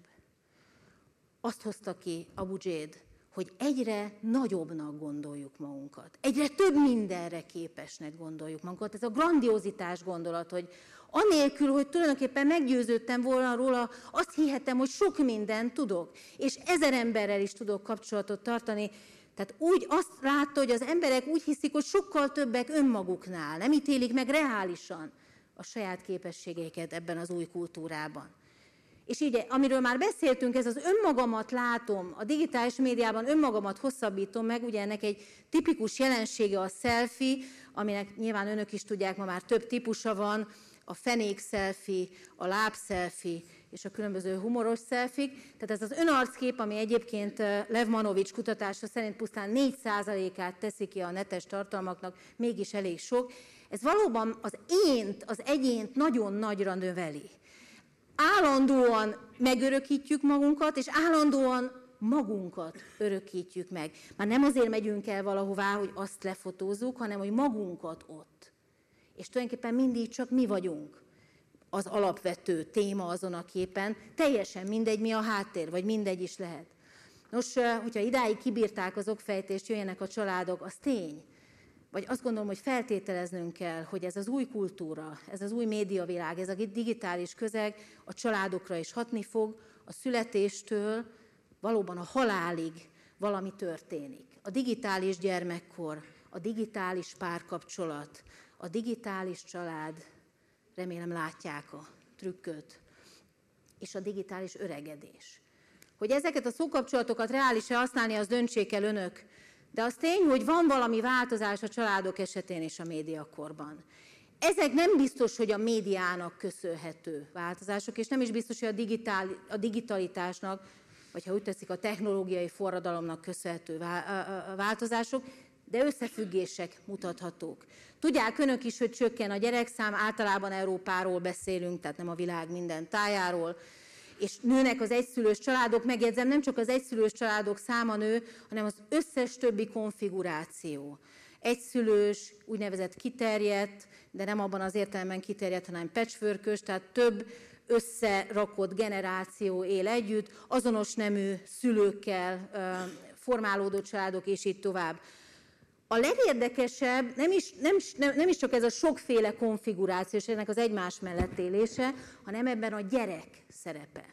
azt hozta ki Abu Jaid, hogy egyre nagyobbnak gondoljuk magunkat. Egyre több mindenre képesnek gondoljuk magunkat. Ez a grandiozitás gondolat, hogy anélkül, hogy tulajdonképpen meggyőződtem volna róla, azt hihetem, hogy sok mindent tudok, és 1000 emberrel is tudok kapcsolatot tartani. Tehát úgy azt látta, hogy az emberek úgy hiszik, hogy sokkal többek önmaguknál, nem ítélik meg reálisan a saját képességeiket ebben az új kultúrában. És így, amiről már beszéltünk, ez az önmagamat látom, a digitális médiában önmagamat hosszabbítom meg, ugye ennek egy tipikus jelensége a selfie, aminek nyilván önök is tudják, ma már több típusa van, a fenék selfie, a láb selfie és a különböző humoros selfie. Tehát ez az önarckép, ami egyébként Lev Manovics kutatása szerint pusztán 4%-át teszi ki a netes tartalmaknak, mégis elég sok. Ez valóban az ént, az egyént nagyon nagyra növeli. Állandóan megörökítjük magunkat, és állandóan magunkat örökítjük meg. Már nem azért megyünk el valahová, hogy azt lefotózzuk, hanem hogy magunkat ott. És tulajdonképpen mindig csak mi vagyunk az alapvető téma azon a képen. Teljesen mindegy, mi a háttér, vagy mindegy is lehet. Nos, hogyha idáig kibírták az okfejtést, jöjjenek a családok, az tény. Vagy azt gondolom, hogy feltételeznünk kell, hogy ez az új kultúra, ez az új médiavilág, ez a digitális közeg a családokra is hatni fog, a születéstől valóban a halálig valami történik. A digitális gyermekkor, a digitális párkapcsolat, a digitális család, remélem látják a trükköt, és a digitális öregedés. Hogy ezeket a szókapcsolatokat reális-e használni, azt döntsék el önök. De az tény, hogy van valami változás a családok esetén és a médiakorban. Ezek nem biztos, hogy a médiának köszönhető változások, és nem is biztos, hogy a digitalitásnak, vagy ha úgy teszik, a technológiai forradalomnak köszönhető változások, de összefüggések mutathatók. Tudják önök is, hogy csökken a gyerekszám, általában Európáról beszélünk, tehát nem a világ minden tájáról, és nőnek az egyszülős családok, megjegyzem, nem csak az egyszülős családok száma nő, hanem az összes többi konfiguráció. Egyszülős, úgynevezett kiterjedt, de nem abban az értelemben kiterjedt, hanem patchworkös, tehát több összerakott generáció él együtt, azonos nemű szülőkkel formálódó családok, és így tovább. A legérdekesebb nem is csak ez a sokféle konfiguráció, és ennek az egymás mellett élése, hanem ebben a gyerek szerepe.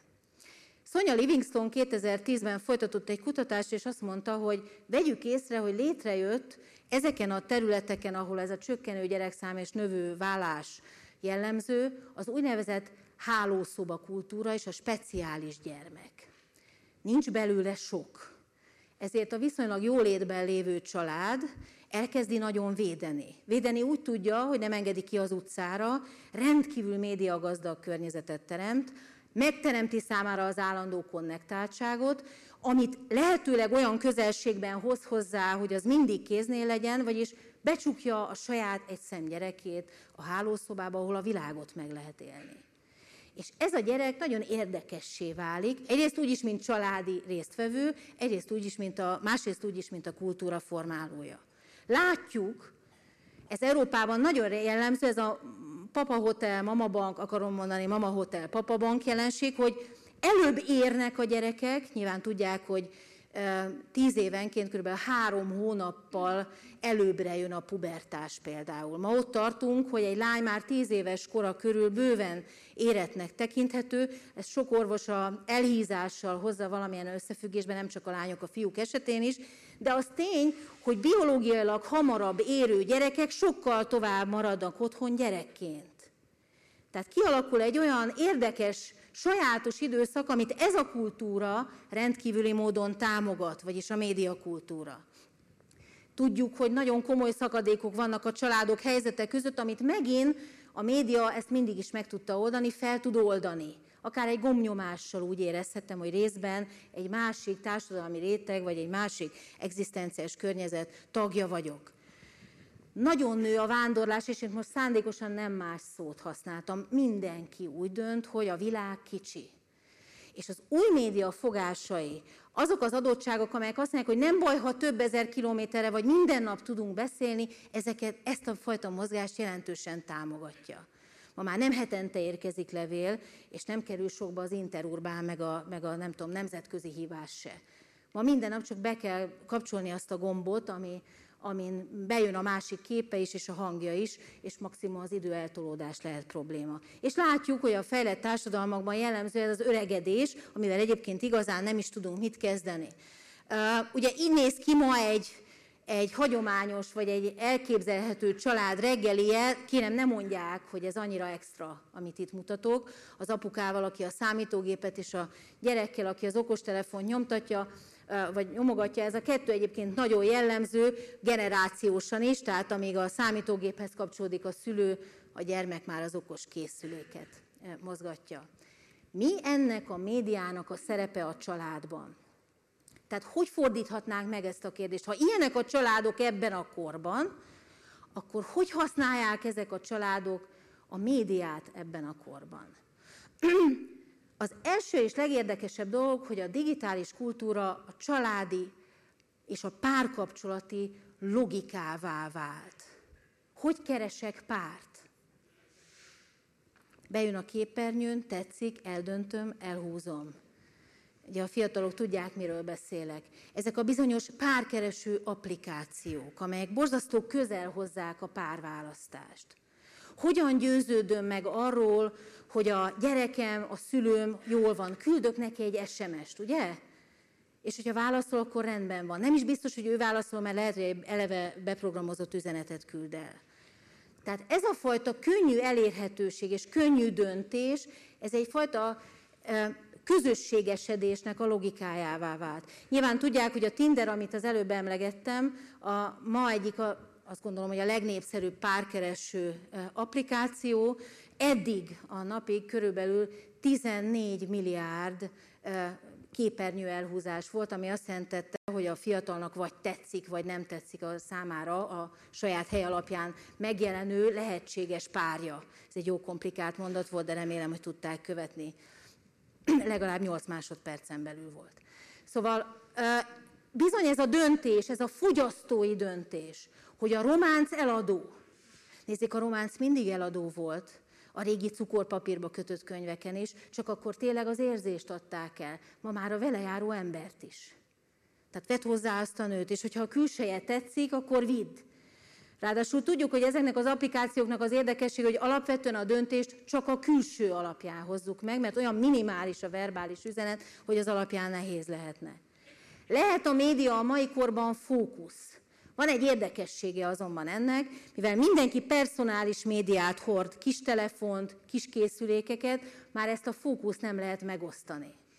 Sonia Livingstone 2010-ben folytatott egy kutatást, és azt mondta, hogy vegyük észre, hogy létrejött ezeken a területeken, ahol ez a csökkenő gyerekszám és növő válás jellemző, az úgynevezett hálószoba kultúra és a speciális gyermek. Nincs belőle sok. Ezért a viszonylag jólétben lévő család elkezdi nagyon védeni. Védeni úgy tudja, hogy nem engedi ki az utcára, rendkívül médiagazdag környezetet teremt, megteremti számára az állandó konnektáltságot, amit lehetőleg olyan közelségben hoz hozzá, hogy az mindig kéznél legyen, vagyis becsukja a saját egyszem gyerekét a hálószobába, ahol a világot meg lehet élni. És ez a gyerek nagyon érdekessé válik, egyrészt úgy is, mint családi résztvevő, másrészt úgy is, mint a kultúra formálója. Látjuk, ez Európában nagyon jellemző, ez a Papa Hotel, Mama Bank, akarom mondani, Mama Hotel, Papa Bank jelenség, hogy előbb érnek a gyerekek, nyilván tudják, hogy 10 évenként kb. 3 hónappal előbbre jön a pubertás például. Ma ott tartunk, hogy egy lány már 10 éves kora körül bőven érettnek tekinthető, ez sok orvos a elhízással hozza valamilyen összefüggésben, nem csak a lányok, a fiúk esetén is, de az tény, hogy biológiailag hamarabb érő gyerekek sokkal tovább maradnak otthon gyerekként. Tehát kialakul egy olyan érdekes, sajátos időszak, amit ez a kultúra rendkívüli módon támogat, vagyis a médiakultúra. Tudjuk, hogy nagyon komoly szakadékok vannak a családok helyzete között, amit megint a média ezt mindig is meg tudta oldani, fel tud oldani. Akár egy gombnyomással úgy érezhetem, hogy részben egy másik társadalmi réteg, vagy egy másik egzisztenciális környezet tagja vagyok. Nagyon nő a vándorlás, és én most szándékosan nem más szót használtam. Mindenki úgy dönt, hogy a világ kicsi. És az új média fogásai, azok az adottságok, amelyek azt mondják, hogy nem baj, ha több ezer kilométerre, vagy minden nap tudunk beszélni, ezt a fajta mozgást jelentősen támogatja. Ma már nem hetente érkezik levél, és nem kerül sokba az interurbán, meg a nem tudom, nemzetközi hívás se. Ma minden nap csak be kell kapcsolni azt a gombot, amin bejön a másik képe is, és a hangja is, és maximum az időeltolódás lehet probléma. És látjuk, hogy a fejlett társadalmakban jellemző ez az öregedés, amivel egyébként igazán nem is tudunk mit kezdeni. Ugye így néz ki ma egy hagyományos, vagy egy elképzelhető család reggelije, kérem, ne mondják, hogy ez annyira extra, amit itt mutatok, az apukával, aki a számítógépet, és a gyerekkel, aki az okostelefont nyomtatja, vagy nyomogatja, ez a kettő egyébként nagyon jellemző, generációsan is, tehát amíg a számítógéphez kapcsolódik a szülő, a gyermek már az okos készüléket mozgatja. Mi ennek a médiának a szerepe a családban? Tehát hogy fordíthatnánk meg ezt a kérdést? Ha ilyenek a családok ebben a korban, akkor hogy használják ezek a családok a médiát ebben a korban? Az első és legérdekesebb dolog, hogy a digitális kultúra a családi és a párkapcsolati logikává vált. Hogy keresek párt? Bejön a képernyőn, tetszik, eldöntöm, elhúzom. Ugye a fiatalok tudják, miről beszélek. Ezek a bizonyos párkereső applikációk, amelyek borzasztó közel hozzák a párválasztást. Hogyan győződöm meg arról, hogy a gyerekem, a szülőm jól van? Küldök neki egy SMS-t, ugye? És hogyha válaszol, akkor rendben van. Nem is biztos, hogy ő válaszol, mert lehet, hogy egy eleve beprogramozott üzenetet küld el. Tehát ez a fajta könnyű elérhetőség és könnyű döntés, ez egyfajta közösségesedésnek a logikájává vált. Nyilván tudják, hogy a Tinder, amit az előbb emlegettem, ma egyik azt gondolom, hogy a legnépszerűbb párkereső applikáció, eddig a napig körülbelül 14 milliárd képernyő elhúzás volt, ami azt jelentette, hogy a fiatalnak vagy tetszik, vagy nem tetszik a számára a saját hely alapján megjelenő lehetséges párja. Ez egy jó komplikált mondat volt, de remélem, hogy tudták követni. Legalább 8 másodpercen belül volt. Szóval bizony ez a döntés, ez a fogyasztói döntés, hogy a románc eladó. Nézzék, a románc mindig eladó volt, a régi cukorpapírba kötött könyveken is, csak akkor tényleg az érzést adták el. Ma már a velejáró embert is. Tehát vedd hozzá azt a nőt, és hogyha a külseje tetszik, akkor vidd. Ráadásul tudjuk, hogy ezeknek az applikációknak az érdekessége, hogy alapvetően a döntést csak a külső alapján hozzuk meg, mert olyan minimális a verbális üzenet, hogy az alapján nehéz lehetne. Lehet a média a mai korban fókusz. Van egy érdekessége azonban ennek, mivel mindenki personális médiát hord, kis telefont, kis készülékeket, már ezt a fókuszt nem lehet megosztani.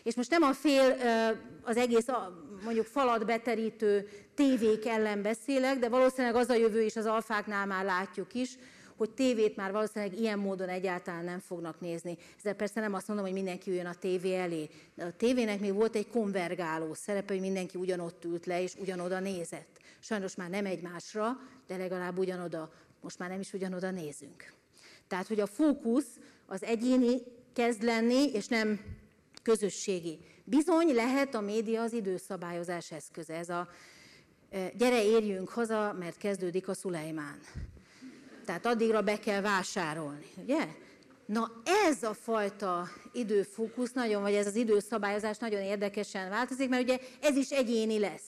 És most nem az egész mondjuk falat beterítő tévék ellen beszélek, de valószínűleg az a jövő is, az alfáknál már látjuk is, hogy tévét már valószínűleg ilyen módon egyáltalán nem fognak nézni. Ezzel persze nem azt mondom, hogy mindenki üljön a tévé elé, de a tévének még volt egy konvergáló szerepe, hogy mindenki ugyanott ült le és ugyanoda nézett. Sajnos már nem egymásra, de legalább ugyanoda, most már nem is ugyanoda nézünk. Tehát, hogy a fókusz az egyéni kezd lenni, és nem közösségi. Bizony lehet a média az időszabályozás eszköze. Ez a gyere érjünk haza, mert kezdődik a Szulejmán. Tehát addigra be kell vásárolni, ugye? Na ez a fajta időfókusz nagyon, vagy ez az időszabályozás nagyon érdekesen változik, mert ugye ez is egyéni lesz.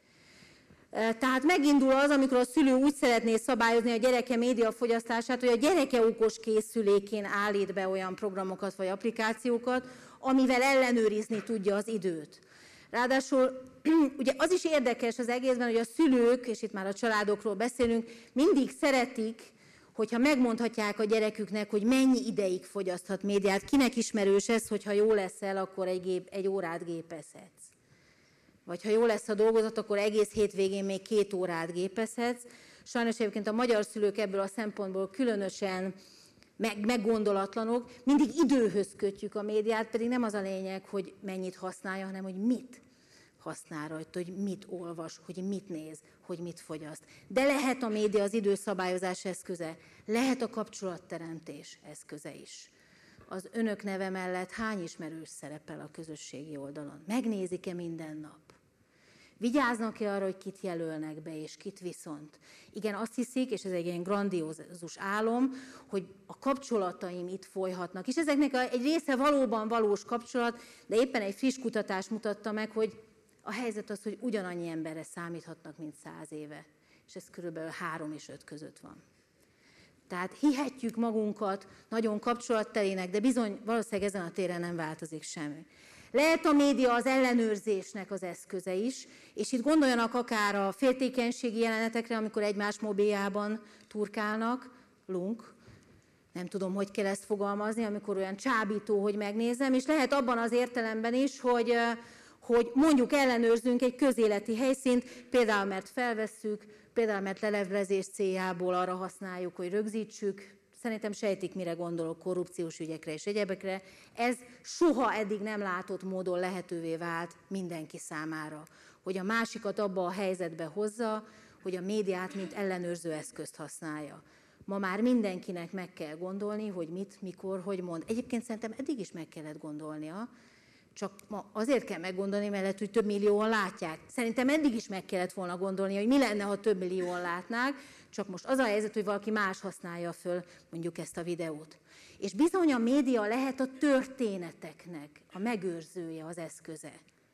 Tehát megindul az, amikor a szülő úgy szeretné szabályozni a gyereke médiafogyasztását, hogy a gyereke okos készülékén állít be olyan programokat vagy applikációkat, amivel ellenőrizni tudja az időt. Ráadásul ugye az is érdekes az egészben, hogy a szülők, és itt már a családokról beszélünk, mindig szeretik, hogyha megmondhatják a gyereküknek, hogy mennyi ideig fogyaszthat médiát. Kinek ismerős ez, hogyha jó leszel, akkor egy órát gépezhetsz. Vagy ha jó lesz a dolgozat, akkor egész hétvégén még 2 órát gépezhetsz. Sajnos egyébként a magyar szülők ebből a szempontból különösen meggondolatlanok. Mindig időhöz kötjük a médiát, pedig nem az a lényeg, hogy mennyit használja, hanem hogy mit használ rajta, hogy mit olvas, hogy mit néz, hogy mit fogyaszt. De lehet a média az időszabályozás eszköze, lehet a kapcsolatteremtés eszköze is. Az önök neve mellett hány ismerős szerepel a közösségi oldalon? Megnézik-e minden nap? Vigyáznak-e arra, hogy kit jelölnek be, és kit viszont? Igen, azt hiszik, és ez egy ilyen grandiózus álom, hogy a kapcsolataim itt folyhatnak. És ezeknek egy része valóban valós kapcsolat, de éppen egy friss kutatás mutatta meg, hogy a helyzet az, hogy ugyanannyi emberre számíthatnak, mint 100 éve. És ez körülbelül 3 és 5 között van. Tehát hihetjük magunkat nagyon kapcsolattelének, de bizony valószínűleg ezen a téren nem változik semmi. Lehet a média az ellenőrzésnek az eszköze is, és itt gondoljanak akár a féltékenységi jelenetekre, amikor egymás mobiljában turkálnak, nem tudom, hogy kell ezt fogalmazni, amikor olyan csábító, hogy megnézem, és lehet abban az értelemben is, hogy mondjuk ellenőrzünk egy közéleti helyszínt, például mert felvesszük, például mert leleplezés céljából arra használjuk, hogy rögzítsük. Szerintem sejtik, mire gondolok, korrupciós ügyekre és egyebekre. Ez soha eddig nem látott módon lehetővé vált mindenki számára, hogy a másikat abba a helyzetbe hozza, hogy a médiát mint ellenőrző eszközt használja. Ma már mindenkinek meg kell gondolni, hogy mit, mikor, hogy mond. Egyébként szerintem eddig is meg kellett gondolnia, csak ma azért kell meggondolni, mert lehet, hogy több millióan látják. Szerintem eddig is meg kellett volna gondolni, hogy mi lenne, ha több millióan látnák, csak most az a helyzet, hogy valaki más használja föl mondjuk ezt a videót. És bizony a média lehet a történeteknek a megőrzője, az eszköze.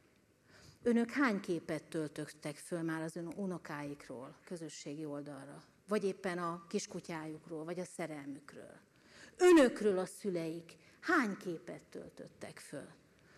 Önök hány képet töltöttek föl már az ön unokáikról közösségi oldalra? Vagy éppen a kiskutyájukról, vagy a szerelmükről? Önökről a szüleik hány képet töltöttek föl?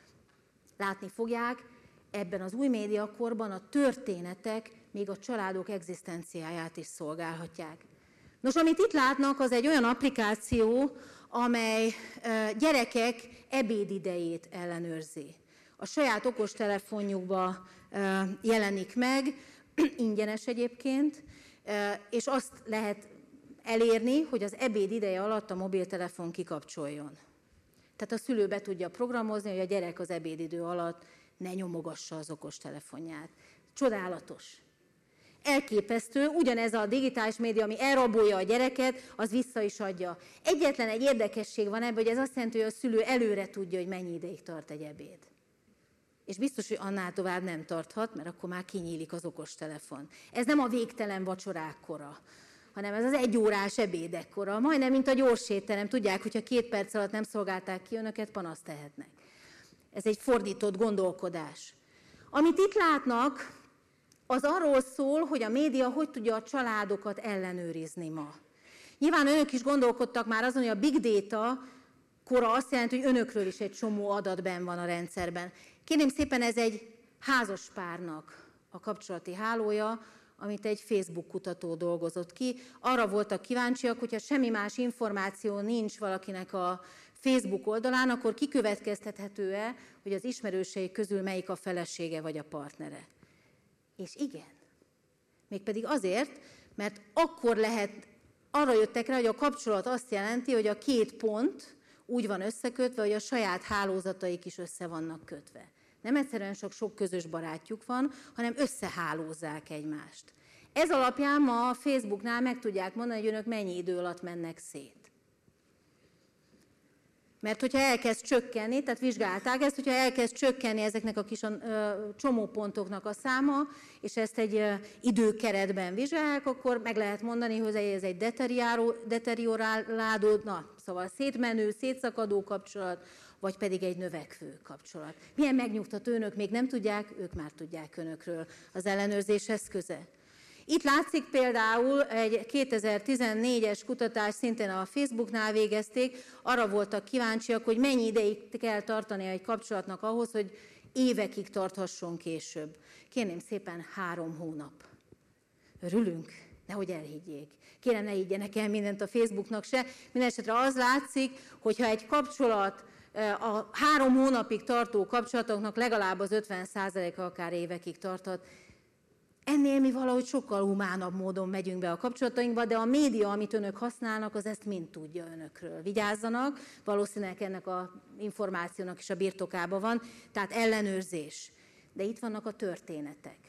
Látni fogják, ebben az új médiakorban a történetek még a családok egzisztenciáját is szolgálhatják. Nos, amit itt látnak, az egy olyan applikáció, amely gyerekek ebédidejét ellenőrzi. A saját okostelefonjukba jelenik meg, ingyenes egyébként, és azt lehet elérni, hogy az ebéd ideje alatt a mobiltelefon kikapcsoljon. Tehát a szülő be tudja programozni, hogy a gyerek az ebédidő alatt ne nyomogassa az okostelefonját. Csodálatos. Elképesztő, ugyanez a digitális média, ami elrabolja a gyereket, az vissza is adja. Egyetlen egy érdekesség van ebben, hogy ez azt jelenti, hogy a szülő előre tudja, hogy mennyi ideig tart egy ebéd. És biztos, hogy annál tovább nem tarthat, mert akkor már kinyílik az okostelefon. Ez nem a végtelen vacsorák kora, hanem ez az 1 órás ebédek kora. Majdnem, mint a gyors étterem. Tudják, hogyha 2 perc alatt nem szolgálták ki önöket, panaszt tehetnek. Ez egy fordított gondolkodás. Amit itt látnak, az arról szól, hogy a média hogy tudja a családokat ellenőrizni ma. Nyilván önök is gondolkodtak már azon, hogy a big data kora azt jelenti, hogy önökről is egy csomó adat benn van a rendszerben. Kérném szépen, ez egy házaspárnak a kapcsolati hálója, amit egy Facebook kutató dolgozott ki. Arra voltak kíváncsiak, hogyha semmi más információ nincs valakinek a Facebook oldalán, akkor kikövetkeztethető-e, hogy az ismerősei közül melyik a felesége vagy a partnere. És igen. Mégpedig azért, mert akkor arra jöttek rá, hogy a kapcsolat azt jelenti, hogy a két pont úgy van összekötve, hogy a saját hálózataik is össze vannak kötve. Nem egyszerűen sok közös barátjuk van, hanem összehálózzák egymást. Ez alapján ma a Facebooknál meg tudják mondani, hogy önök mennyi idő alatt mennek szét. Mert hogyha elkezd csökkenni, tehát vizsgálták ezt, hogyha elkezd csökkenni ezeknek a kis csomópontoknak a száma, és ezt egy időkeretben vizsgálják, akkor meg lehet mondani, hogy ez egy deteriorálódó, szóval szétmenő, szétszakadó kapcsolat, vagy pedig egy növekvő kapcsolat. Milyen megnyugtató, önök még nem tudják, ők már tudják önökről az ellenőrzés eszköze. Itt látszik például egy 2014-es kutatás, szintén a Facebooknál végezték, arra voltak kíváncsiak, hogy mennyi ideig kell tartani egy kapcsolatnak ahhoz, hogy évekig tarthasson később. Kérném szépen 3 hónap. Örülünk? Nehogy elhiggyék. Kérem, ne higgyenek el mindent a Facebooknak se. Mindenesetre az látszik, hogyha egy kapcsolat, a 3 hónapig tartó kapcsolatoknak legalább az 50%-a akár évekig tarthat. Ennél mi valahogy sokkal humánabb módon megyünk be a kapcsolatainkba, de a média, amit önök használnak, az ezt mind tudja önökről. Vigyázzanak, valószínűleg ennek az információnak is a birtokában van, tehát ellenőrzés. De itt vannak a történetek.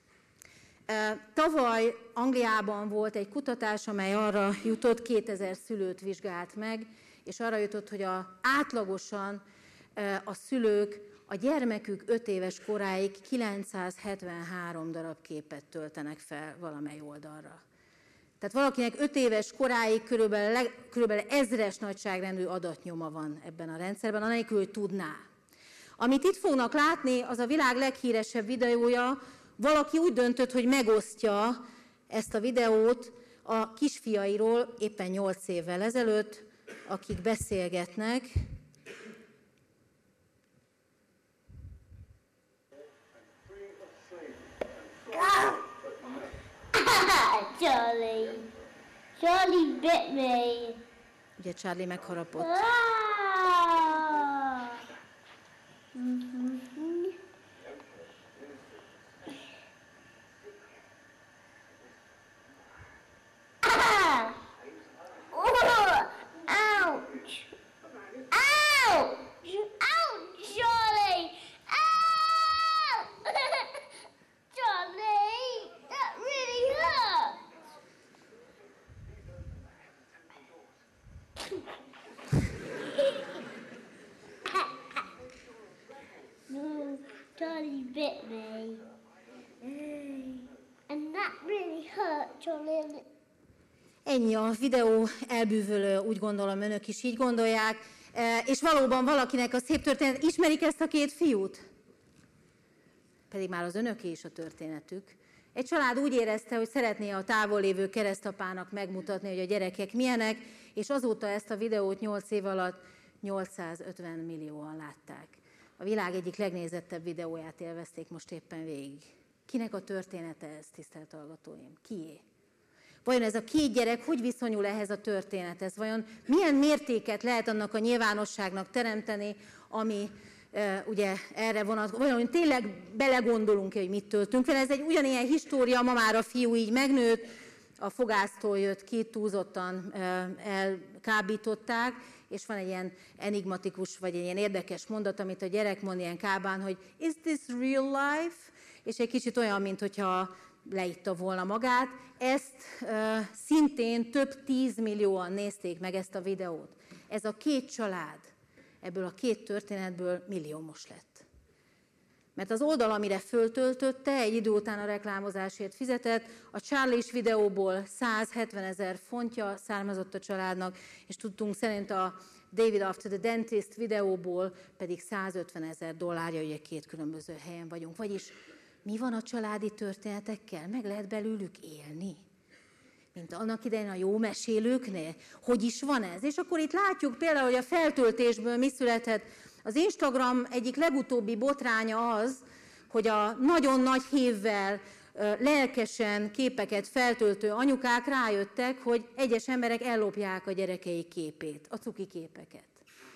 Tavaly Angliában volt egy kutatás, amely arra jutott, 2000 szülőt vizsgált meg, és arra jutott, hogy átlagosan a szülők a gyermekük 5 éves koráig 973 darab képet töltenek fel valamely oldalra. Tehát valakinek 5 éves koráig körülbelül 1000-es nagyságrendű adatnyoma van ebben a rendszerben, anélkül, hogy tudná. Amit itt fognak látni, az a világ leghíresebb videója. Valaki úgy döntött, hogy megosztja ezt a videót a kisfiairól éppen 8 évvel ezelőtt, akik beszélgetnek. Charlie bit me. Ugye Charlie megharapott. Ouch! Ouch! Ouch, Charlie! Ow! Charlie, that really hurt. No, Charlie bit me. And that really hurt, Charlie. Ennyi a videó elbűvölő, úgy gondolom, önök is így gondolják. És valóban valakinek a szép történet. Ismerik ezt a 2 fiút? Pedig már az önöké is a történetük. Egy család úgy érezte, hogy szeretné a távol lévő keresztapának megmutatni, hogy a gyerekek milyenek, és azóta ezt a videót 8 év alatt 850 millióan látták. A világ egyik legnézettebb videóját élvezték most éppen végig. Kinek a története ez, tisztelt hallgatóim? Kié? Vajon ez a 2 gyerek hogy viszonyul ehhez a történethez? Vajon milyen mértéket lehet annak a nyilvánosságnak teremteni, ami ugye erre vonatkozik? Vajon tényleg belegondolunk, hogy mit töltünk fel? Ez egy ugyanilyen história, ma már a fiú így megnőtt, a fogásztól jött ki, túlzottan elkábították, és van egy ilyen enigmatikus, vagy egy ilyen érdekes mondat, amit a gyerek mond ilyen kábán, hogy is this real life? És egy kicsit olyan, mintha leitta volna magát. Ezt szintén több 10 millióan nézték meg ezt a videót. Ez a 2 család ebből a 2 történetből milliómos lett. Mert az oldal, amire föltöltötte, egy idő után a reklámozásért fizetett, a Charlie-s videóból 170 000 fontja származott a családnak, és tudtunk szerint a David After the Dentist videóból pedig 150 000 dollárja, ugye 2 különböző helyen vagyunk. Vagyis mi van a családi történetekkel? Meg lehet belőlük élni? Mint annak idején a jó mesélőknél? Hogy is van ez? És akkor itt látjuk például, hogy a feltöltésből mi született. Az Instagram egyik legutóbbi botránya az, hogy a nagyon nagy hévvel lelkesen képeket feltöltő anyukák rájöttek, hogy egyes emberek ellopják a gyerekeik képét, a cuki képeket.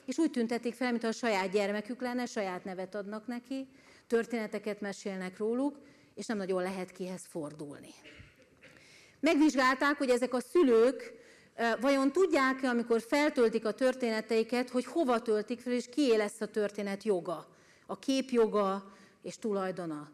és úgy tüntetik fel, mintha a saját gyermekük lenne, saját nevet adnak neki, történeteket mesélnek róluk, és nem nagyon lehet kihez fordulni. Megvizsgálták, hogy ezek a szülők vajon tudják-e, amikor feltöltik a történeteiket, hogy hova töltik fel, és kié lesz a történet joga, a kép joga és tulajdona.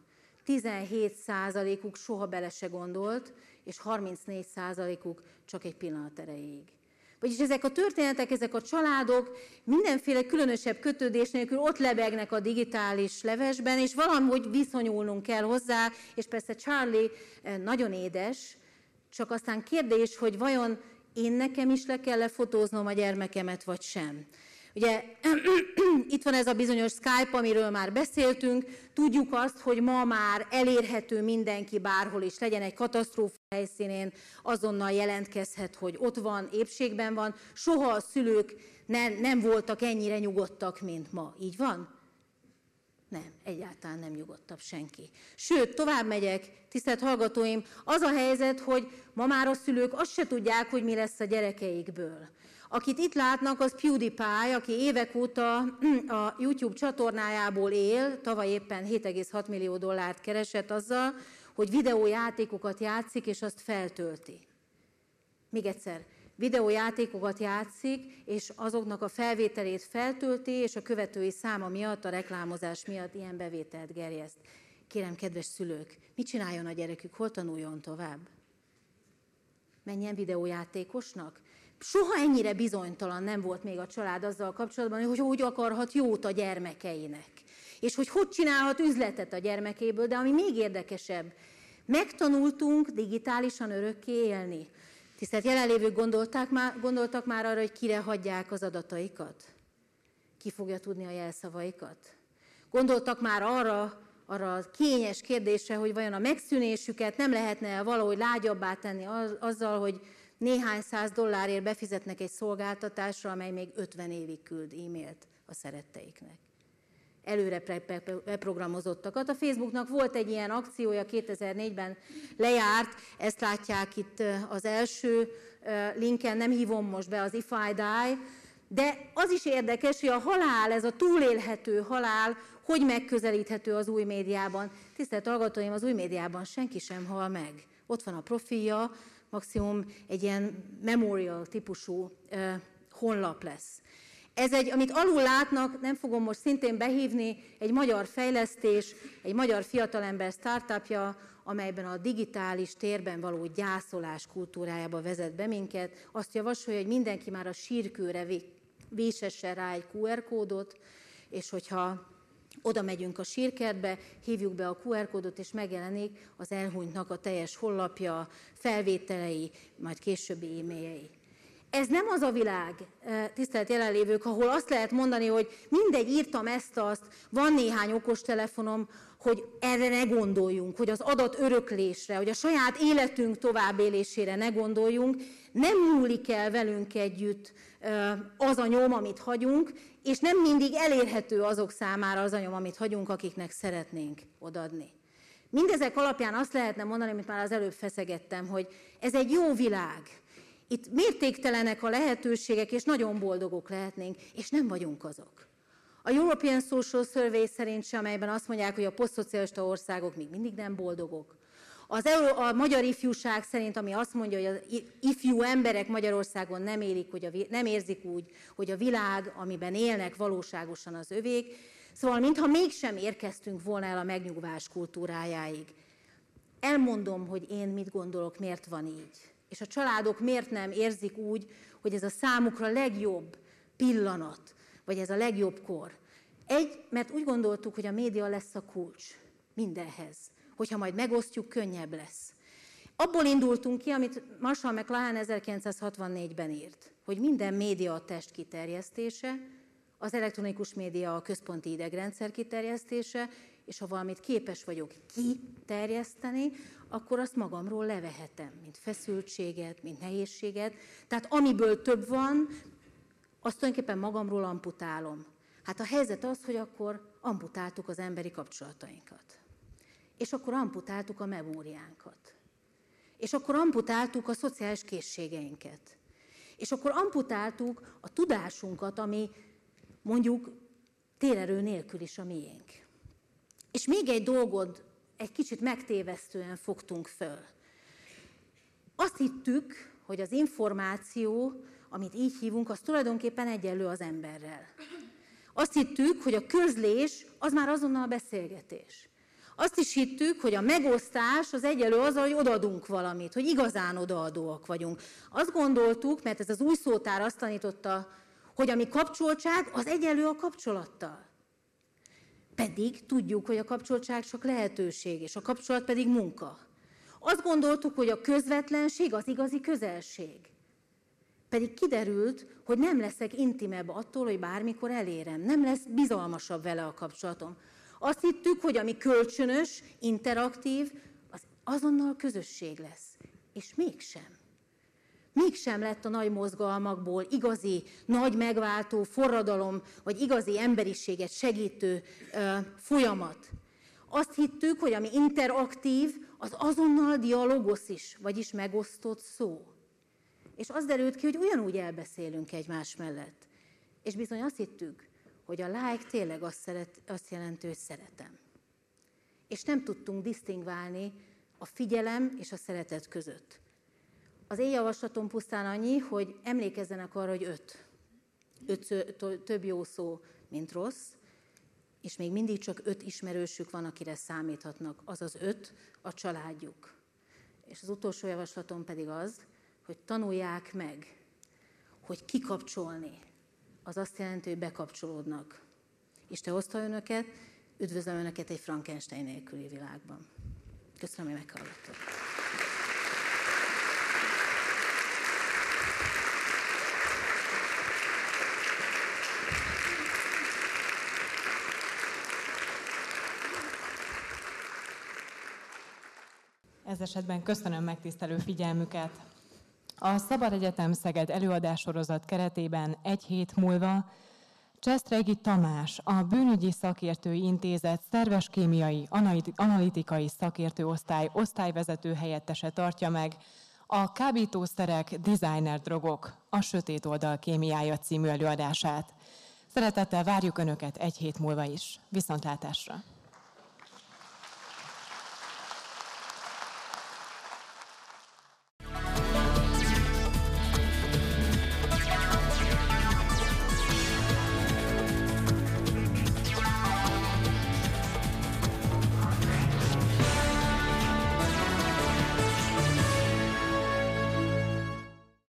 17%-uk soha bele se gondolt, és 34%-uk csak egy pillanat erejéig. Vagyis ezek a történetek, ezek a családok mindenféle különösebb kötődés nélkül ott lebegnek a digitális levesben, és valahogy viszonyulnunk kell hozzá, és persze Charlie nagyon édes, csak aztán kérdés, hogy vajon én nekem is le kell lefotóznom a gyermekemet, vagy sem. Ugye itt van ez a bizonyos Skype, amiről már beszéltünk, tudjuk azt, hogy ma már elérhető mindenki bárhol is, legyen egy katasztrófa helyszínén, azonnal jelentkezhet, hogy ott van, épségben van. Soha a szülők nem voltak ennyire nyugodtak, mint ma. Így van? Nem, egyáltalán nem nyugodtabb senki. Sőt, tovább megyek, tisztelt hallgatóim, az a helyzet, hogy ma már a szülők azt se tudják, hogy mi lesz a gyerekeikből. Akit itt látnak, az PewDiePie, aki évek óta a YouTube csatornájából él, tavaly éppen $7,6 millió keresett azzal, hogy videójátékokat játszik, és azt feltölti. Még egyszer, videójátékokat játszik, és azoknak a felvételét feltölti, és a követői száma miatt, a reklámozás miatt ilyen bevételt gerjeszt. Kérem, kedves szülők, mit csináljon a gyerekük, hol tanuljon tovább? Menjen videójátékosnak? Soha ennyire bizonytalan nem volt még a család azzal kapcsolatban, hogy hogy akarhat jót a gyermekeinek. És hogy csinálhat üzletet a gyermekéből, de ami még érdekesebb, megtanultunk digitálisan örökké élni. Tisztelt jelenlévők, gondoltak már arra, hogy kire hagyják az adataikat? Ki fogja tudni a jelszavaikat? Gondoltak már arra a kényes kérdésre, hogy vajon a megszűnésüket nem lehetne valahogy lágyabbá tenni azzal, hogy néhány $100 befizetnek egy szolgáltatásra, amely még 50 évig küld e-mailt a szeretteiknek. Előre beprogramozottakat. A Facebooknak volt egy ilyen akciója, 2004-ben lejárt, ezt látják itt az első linken, nem hívom most be az If I Die, de az is érdekes, hogy a halál, ez a túlélhető halál, hogy megközelíthető az új médiában. Tisztelt hallgatóim, az új médiában senki sem hal meg. Ott van a profilja, maximum egy ilyen memorial típusú honlap lesz. Ez amit alul látnak, nem fogom most szintén behívni, egy magyar fejlesztés, egy magyar fiatalember startupja, amelyben a digitális térben való gyászolás kultúrájába vezet be minket. Azt javasolja, hogy mindenki már a sírkőre vésesse rá egy QR kódot, és hogyha oda megyünk a sírkertbe, hívjuk be a QR kódot, és megjelenik az elhunytnak a teljes honlapja, felvételei, majd későbbi e-mailjei. Ez nem az a világ, tisztelt jelenlévők, ahol azt lehet mondani, hogy mindegy, írtam ezt-azt, van néhány okostelefonom, hogy erre ne gondoljunk, hogy az adat öröklésre, hogy a saját életünk továbbélésére ne gondoljunk, nem múlik el velünk együtt az a nyom, amit hagyunk, és nem mindig elérhető azok számára az a nyom, amit hagyunk, akiknek szeretnénk odaadni. Mindezek alapján azt lehetne mondani, amit már az előbb feszegettem, hogy ez egy jó világ. Itt mértéktelenek a lehetőségek, és nagyon boldogok lehetnénk, és nem vagyunk azok. A European Social Survey szerint sem, amelyben azt mondják, hogy a posztszocialista országok még mindig nem boldogok. A magyar ifjúság szerint, ami azt mondja, hogy az ifjú emberek Magyarországon nem érzik úgy, hogy a világ, amiben élnek, valóságosan az övék. Szóval, mintha mégsem érkeztünk volna el a megnyugvás kultúrájáig. Elmondom, hogy én mit gondolok, miért van így. És a családok miért nem érzik úgy, hogy ez a számukra legjobb pillanat, vagy ez a legjobb kor. Mert úgy gondoltuk, hogy a média lesz a kulcs mindenhez. Hogyha majd megosztjuk, könnyebb lesz. Abból indultunk ki, amit Marshall McLuhan 1964-ben írt, hogy minden média a test kiterjesztése, az elektronikus média a központi idegrendszer kiterjesztése, és ha valamit képes vagyok kiterjeszteni, akkor azt magamról levehetem, mint feszültséget, mint nehézséget. Tehát amiből több van, azt tulajdonképpen magamról amputálom. Hát a helyzet az, hogy akkor amputáltuk az emberi kapcsolatainkat. És akkor amputáltuk a memóriánkat. És akkor amputáltuk a szociális készségeinket. És akkor amputáltuk a tudásunkat, ami mondjuk térerő nélkül is a miénk. És még egy dolgot egy kicsit megtévesztően fogtunk föl. Azt hittük, hogy az információ, amit így hívunk, az tulajdonképpen egyenlő az emberrel. Azt hittük, hogy a közlés az már azonnal beszélgetés. Azt is hittük, hogy a megosztás az egyenlő azzal, hogy odaadunk valamit, hogy igazán odaadóak vagyunk. Azt gondoltuk, mert ez az új szótár azt tanította, hogy a mi kapcsoltság az egyenlő a kapcsolattal. Pedig tudjuk, hogy a kapcsoltság csak lehetőség, és a kapcsolat pedig munka. Azt gondoltuk, hogy a közvetlenség az igazi közelség. Pedig kiderült, hogy nem leszek intimebb attól, hogy bármikor elérem. Nem lesz bizalmasabb vele a kapcsolatom. Azt hittük, hogy ami kölcsönös, interaktív, az azonnal közösség lesz. És mégsem. Mégsem lett a nagy mozgalmakból igazi, nagy megváltó forradalom, vagy igazi emberiséget segítő folyamat. Azt hittük, hogy ami interaktív, az azonnal dialogosz is, vagyis megosztott szó. És az derült ki, hogy ugyanúgy elbeszélünk egymás mellett. És bizony azt hittük, hogy a like tényleg azt jelenti, hogy szeretem. És nem tudtunk disztingválni a figyelem és a szeretet között. Az én javaslatom pusztán annyi, hogy emlékezzenek arra, hogy 5 több jó szó, mint rossz, és még mindig csak 5 ismerősük van, akire számíthatnak. Az az 5 a családjuk. És az utolsó javaslatom pedig az, hogy tanulják meg, hogy kikapcsolni. Az azt jelenti, hogy bekapcsolódnak. Isten hozta önöket, üdvözlöm önöket egy Frankenstein nélküli világban. Köszönöm, hogy meghallgattok. Ez esetben köszönöm megtisztelő figyelmüket. A Szabad Egyetem Szeged előadássorozat keretében egy hét múlva Csesztregi Tamás, a Bűnügyi Szakértői Intézet szerveskémiai analitikai szakértőosztály osztályvezető helyettese tartja meg a Kábítószerek, designer drogok, a sötét oldal kémiája című előadását. Szeretettel várjuk Önöket egy hét múlva is. Viszontlátásra!